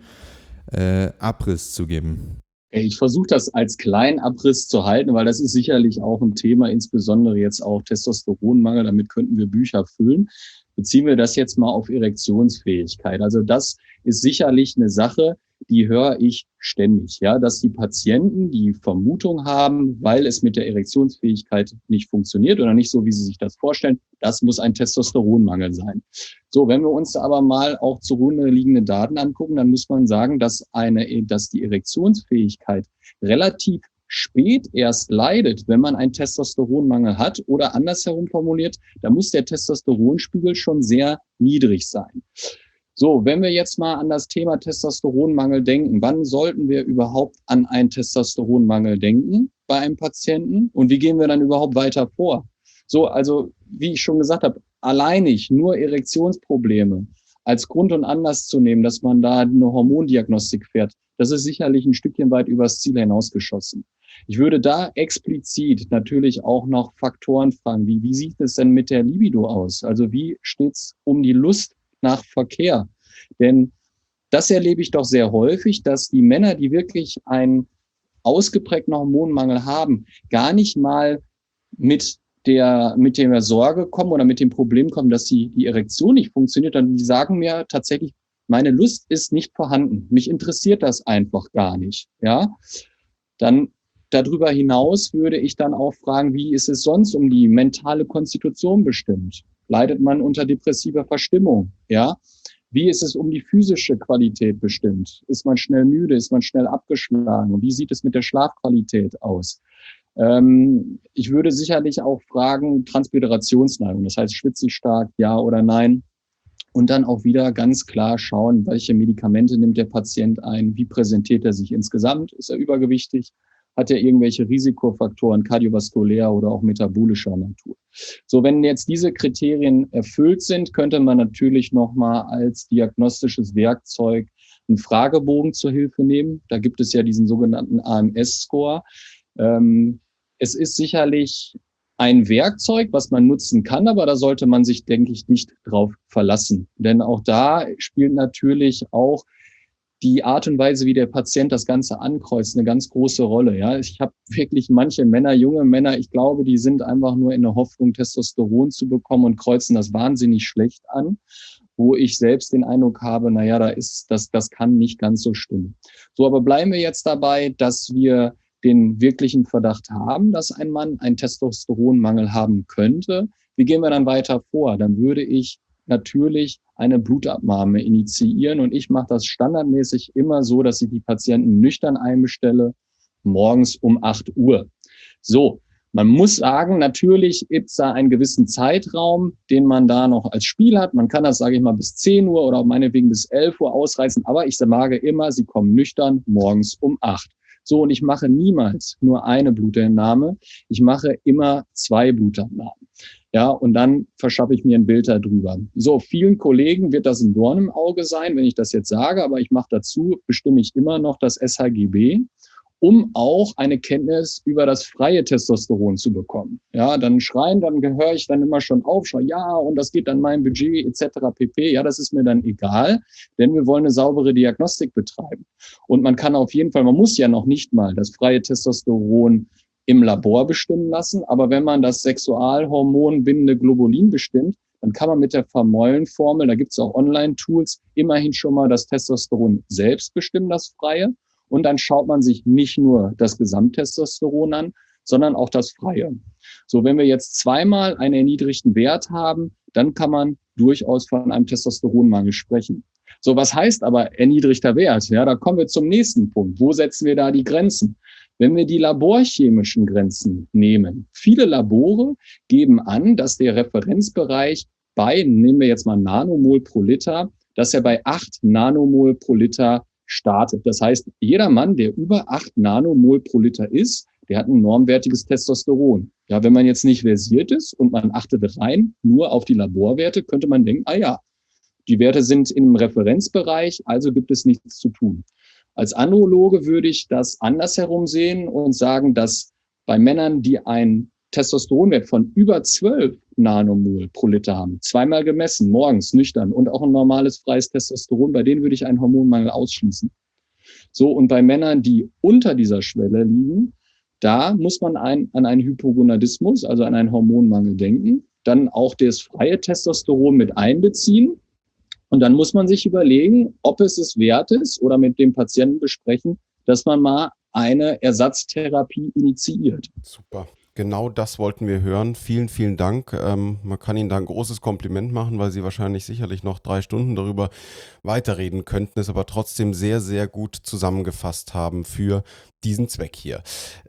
Abriss zu geben. Ich versuche das als kleinen Abriss zu halten, weil das ist sicherlich auch ein Thema, insbesondere jetzt auch Testosteronmangel. Damit könnten wir Bücher füllen. Beziehen wir das jetzt mal auf Erektionsfähigkeit. Also das ist sicherlich eine Sache, die höre ich ständig, ja, dass die Patienten die Vermutung haben, weil es mit der Erektionsfähigkeit nicht funktioniert oder nicht so, wie sie sich das vorstellen, das muss ein Testosteronmangel sein. So, wenn wir uns aber mal auch zugrunde liegende Daten angucken, dann muss man sagen, dass die Erektionsfähigkeit relativ spät erst leidet, wenn man einen Testosteronmangel hat oder andersherum formuliert, da muss der Testosteronspiegel schon sehr niedrig sein. So, wenn wir jetzt mal an das Thema Testosteronmangel denken, wann sollten wir überhaupt an einen Testosteronmangel denken bei einem Patienten und wie gehen wir dann überhaupt weiter vor? So, also wie ich schon gesagt habe, alleinig nur Erektionsprobleme als Grund und Anlass zu nehmen, dass man da eine Hormondiagnostik fährt, das ist sicherlich ein Stückchen weit übers Ziel hinausgeschossen. Ich würde da explizit natürlich auch noch Faktoren fragen, wie sieht es denn mit der Libido aus? Also wie steht's um die Lust nach Verkehr? Denn das erlebe ich doch sehr häufig, dass die Männer, die wirklich einen ausgeprägten Hormonmangel haben, gar nicht mal mit der Sorge kommen oder mit dem Problem kommen, dass die Erektion nicht funktioniert, dann die sagen mir tatsächlich, meine Lust ist nicht vorhanden. Mich interessiert das einfach gar nicht. Ja, dann darüber hinaus würde ich dann auch fragen, wie ist es sonst um die mentale Konstitution bestimmt? Leidet man unter depressiver Verstimmung? Ja, wie ist es um die physische Qualität bestimmt? Ist man schnell müde? Ist man schnell abgeschlagen? Und wie sieht es mit der Schlafqualität aus? Ich würde sicherlich auch fragen, Transpirationsneigung, das heißt, schwitze ich stark, ja oder nein? Und dann auch wieder ganz klar schauen, welche Medikamente nimmt der Patient ein, wie präsentiert er sich insgesamt, ist er übergewichtig, hat er irgendwelche Risikofaktoren, kardiovaskulär oder auch metabolischer Natur. So, wenn jetzt diese Kriterien erfüllt sind, könnte man natürlich nochmal als diagnostisches Werkzeug einen Fragebogen zur Hilfe nehmen. Da gibt es ja diesen sogenannten AMS-Score. Es ist sicherlich ein Werkzeug, was man nutzen kann, aber da sollte man sich, denke ich, nicht drauf verlassen. Denn auch da spielt natürlich auch die Art und Weise, wie der Patient das Ganze ankreuzt, eine ganz große Rolle. Ja, ich habe wirklich manche Männer, junge Männer, ich glaube, die sind einfach nur in der Hoffnung, Testosteron zu bekommen und kreuzen das wahnsinnig schlecht an, wo ich selbst den Eindruck habe, naja, das kann nicht ganz so stimmen. So, aber bleiben wir jetzt dabei, dass wir den wirklichen Verdacht haben, dass ein Mann einen Testosteronmangel haben könnte. Wie gehen wir dann weiter vor? Dann würde ich natürlich eine Blutabnahme initiieren und ich mache das standardmäßig immer so, dass ich die Patienten nüchtern einbestelle, morgens um 8 Uhr. So, man muss sagen, natürlich gibt es da einen gewissen Zeitraum, den man da noch als Spiel hat. Man kann das, sage ich mal, bis 10 Uhr oder meinetwegen bis 11 Uhr ausreißen, aber ich sage immer, sie kommen nüchtern morgens um 8. So, und ich mache niemals nur eine Blutentnahme. Ich mache immer 2 Blutabnahmen. Ja, und dann verschaffe ich mir ein Bild darüber. So, vielen Kollegen wird das ein Dorn im Auge sein, wenn ich das jetzt sage, aber ich mache dazu, bestimme ich immer noch das SHGB, um auch eine Kenntnis über das freie Testosteron zu bekommen. Ja, dann höre ich dann immer schon auf, ja, und das geht dann mein Budget etc. pp. Ja, das ist mir dann egal, denn wir wollen eine saubere Diagnostik betreiben. Und man kann auf jeden Fall, man muss ja noch nicht mal das freie Testosteron im Labor bestimmen lassen, aber wenn man das Sexualhormon bindende Globulin bestimmt, dann kann man mit der Vermeulen-Formel, da gibt es auch Online-Tools, immerhin schon mal das Testosteron selbst bestimmen, das freie. Und dann schaut man sich nicht nur das Gesamttestosteron an, sondern auch das freie. So, wenn wir jetzt zweimal einen erniedrigten Wert haben, dann kann man durchaus von einem Testosteronmangel sprechen. So, was heißt aber erniedrigter Wert? Ja, da kommen wir zum nächsten Punkt. Wo setzen wir da die Grenzen? Wenn wir die laborchemischen Grenzen nehmen, viele Labore geben an, dass der Referenzbereich nehmen wir jetzt mal Nanomol pro Liter, dass er bei 8 Nanomol pro Liter startet. Das heißt, jeder Mann, der über 8 Nanomol pro Liter ist, der hat ein normwertiges Testosteron. Ja, wenn man jetzt nicht versiert ist und man achtet rein nur auf die Laborwerte, könnte man denken, die Werte sind im Referenzbereich, also gibt es nichts zu tun. Als Androloge würde ich das andersherum sehen und sagen, dass bei Männern, die einen Testosteronwert von über 12 Nanomol pro Liter haben, zweimal gemessen, morgens nüchtern und auch ein normales freies Testosteron, bei denen würde ich einen Hormonmangel ausschließen. So, und bei Männern, die unter dieser Schwelle liegen, da muss man an einen Hypogonadismus, also an einen Hormonmangel denken, dann auch das freie Testosteron mit einbeziehen. Und dann muss man sich überlegen, ob es wert ist oder mit dem Patienten besprechen, dass man mal eine Ersatztherapie initiiert. Super. Genau das wollten wir hören. Vielen, vielen Dank. Man kann Ihnen da ein großes Kompliment machen, weil Sie wahrscheinlich sicherlich noch 3 Stunden darüber weiterreden könnten, es aber trotzdem sehr, sehr gut zusammengefasst haben für diesen Zweck hier.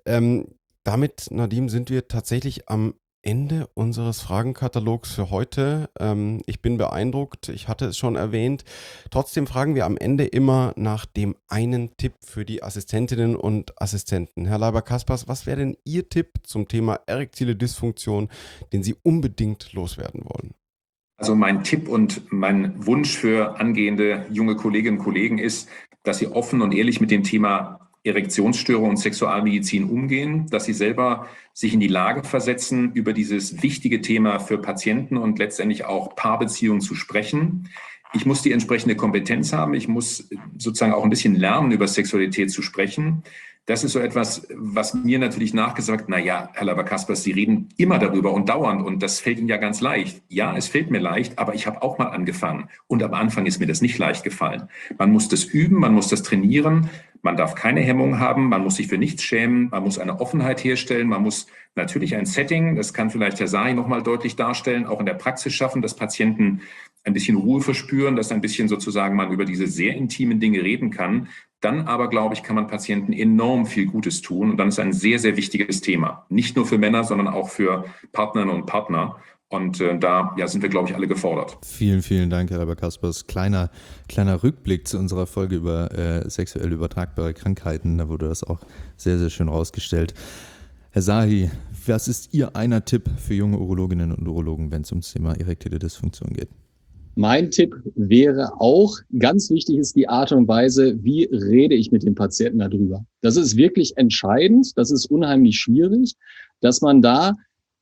Damit, Nadim, sind wir tatsächlich am Ende unseres Fragenkatalogs für heute. Ich bin beeindruckt, ich hatte es schon erwähnt. Trotzdem fragen wir am Ende immer nach dem einen Tipp für die Assistentinnen und Assistenten. Herr Leiber-Kaspers, was wäre denn Ihr Tipp zum Thema erektile Dysfunktion, den Sie unbedingt loswerden wollen? Also mein Tipp und mein Wunsch für angehende junge Kolleginnen und Kollegen ist, dass sie offen und ehrlich mit dem Thema Erektionsstörung und Sexualmedizin umgehen, dass sie selber sich in die Lage versetzen, über dieses wichtige Thema für Patienten und letztendlich auch Paarbeziehungen zu sprechen. Ich muss die entsprechende Kompetenz haben. Ich muss sozusagen auch ein bisschen lernen, über Sexualität zu sprechen. Das ist so etwas, was mir natürlich nachgesagt, Herr Leiber-Kaspers, Sie reden immer darüber und dauernd und das fällt Ihnen ja ganz leicht. Ja, es fällt mir leicht, aber ich habe auch mal angefangen und am Anfang ist mir das nicht leicht gefallen. Man muss das üben, man muss das trainieren, man darf keine Hemmung haben, man muss sich für nichts schämen, man muss eine Offenheit herstellen, man muss natürlich ein Setting, das kann vielleicht Herr Sahi nochmal deutlich darstellen, auch in der Praxis schaffen, dass Patienten ein bisschen Ruhe verspüren, dass ein bisschen sozusagen man über diese sehr intimen Dinge reden kann. Dann aber, glaube ich, kann man Patienten enorm viel Gutes tun. Und dann ist ein sehr, sehr wichtiges Thema. Nicht nur für Männer, sondern auch für Partnerinnen und Partner. Und da sind wir, glaube ich, alle gefordert. Vielen, vielen Dank, Herr Leiber-Kaspers. Kleiner Rückblick zu unserer Folge über sexuell übertragbare Krankheiten. Da wurde das auch sehr, sehr schön rausgestellt. Herr Sahi, was ist Ihr einer Tipp für junge Urologinnen und Urologen, wenn es ums Thema erektile Dysfunktion geht? Mein Tipp wäre auch, ganz wichtig ist die Art und Weise, wie rede ich mit dem Patienten darüber. Das ist wirklich entscheidend, das ist unheimlich schwierig, dass man da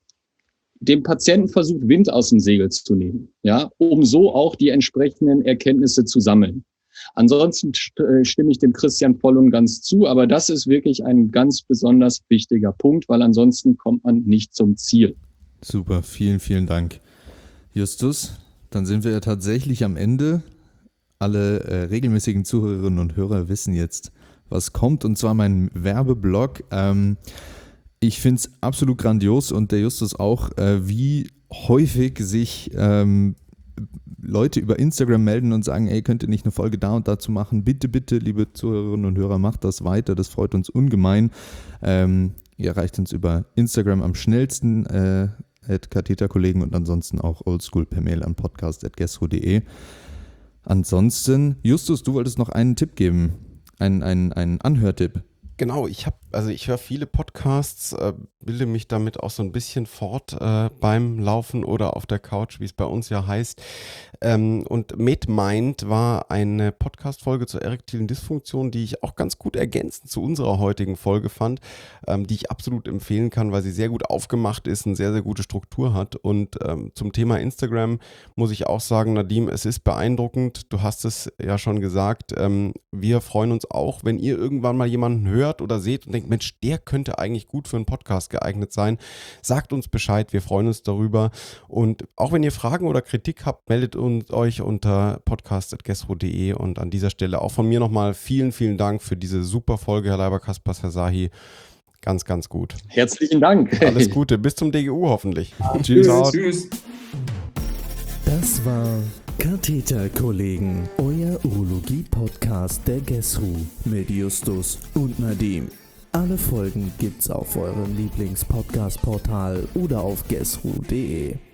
dem Patienten versucht, Wind aus dem Segel zu nehmen, ja, um so auch die entsprechenden Erkenntnisse zu sammeln. Ansonsten stimme ich dem Christian voll und ganz zu, aber das ist wirklich ein ganz besonders wichtiger Punkt, weil ansonsten kommt man nicht zum Ziel. Super, vielen, vielen Dank. Justus, dann sind wir ja tatsächlich am Ende. Alle regelmäßigen Zuhörerinnen und Hörer wissen jetzt, was kommt, und zwar mein Werbeblock. Ich finde es absolut grandios und der Justus auch, wie häufig sich Leute über Instagram melden und sagen, könnt ihr nicht eine Folge da und dazu machen? Bitte, bitte, liebe Zuhörerinnen und Hörer, macht das weiter, das freut uns ungemein. Ihr erreicht uns über Instagram am schnellsten, @katheterkollegen, und ansonsten auch oldschool per Mail an podcast@gesro.de. Ansonsten, Justus, du wolltest noch einen Tipp geben, einen Anhörtipp. Genau, ich höre viele Podcasts, bilde mich damit auch so ein bisschen fort beim Laufen oder auf der Couch, wie es bei uns ja heißt. Und MedMind war eine Podcast-Folge zur erektilen Dysfunktion, die ich auch ganz gut ergänzend zu unserer heutigen Folge fand, die ich absolut empfehlen kann, weil sie sehr gut aufgemacht ist, eine sehr, sehr gute Struktur hat. Und zum Thema Instagram muss ich auch sagen, Nadim, es ist beeindruckend. Du hast es ja schon gesagt. Wir freuen uns auch, wenn ihr irgendwann mal jemanden hört oder seht und denkt, denkt, Mensch, der könnte eigentlich gut für einen Podcast geeignet sein, sagt uns Bescheid, wir freuen uns darüber. Und auch wenn ihr Fragen oder Kritik habt, meldet euch unter podcast@gesro.de. Und an dieser Stelle auch von mir nochmal vielen, vielen Dank für diese super Folge, Herr Leiber-Kaspers, Herr Sahi. Ganz, ganz gut. Herzlichen Dank. Alles Gute, bis zum DGU hoffentlich. Tschüss. Tschüss. Das war Katheterkollegen, euer Urologie-Podcast der GESRU mit Justus und Nadim. Alle Folgen gibt's auf eurem Lieblings-Podcast-Portal oder auf gesru.de.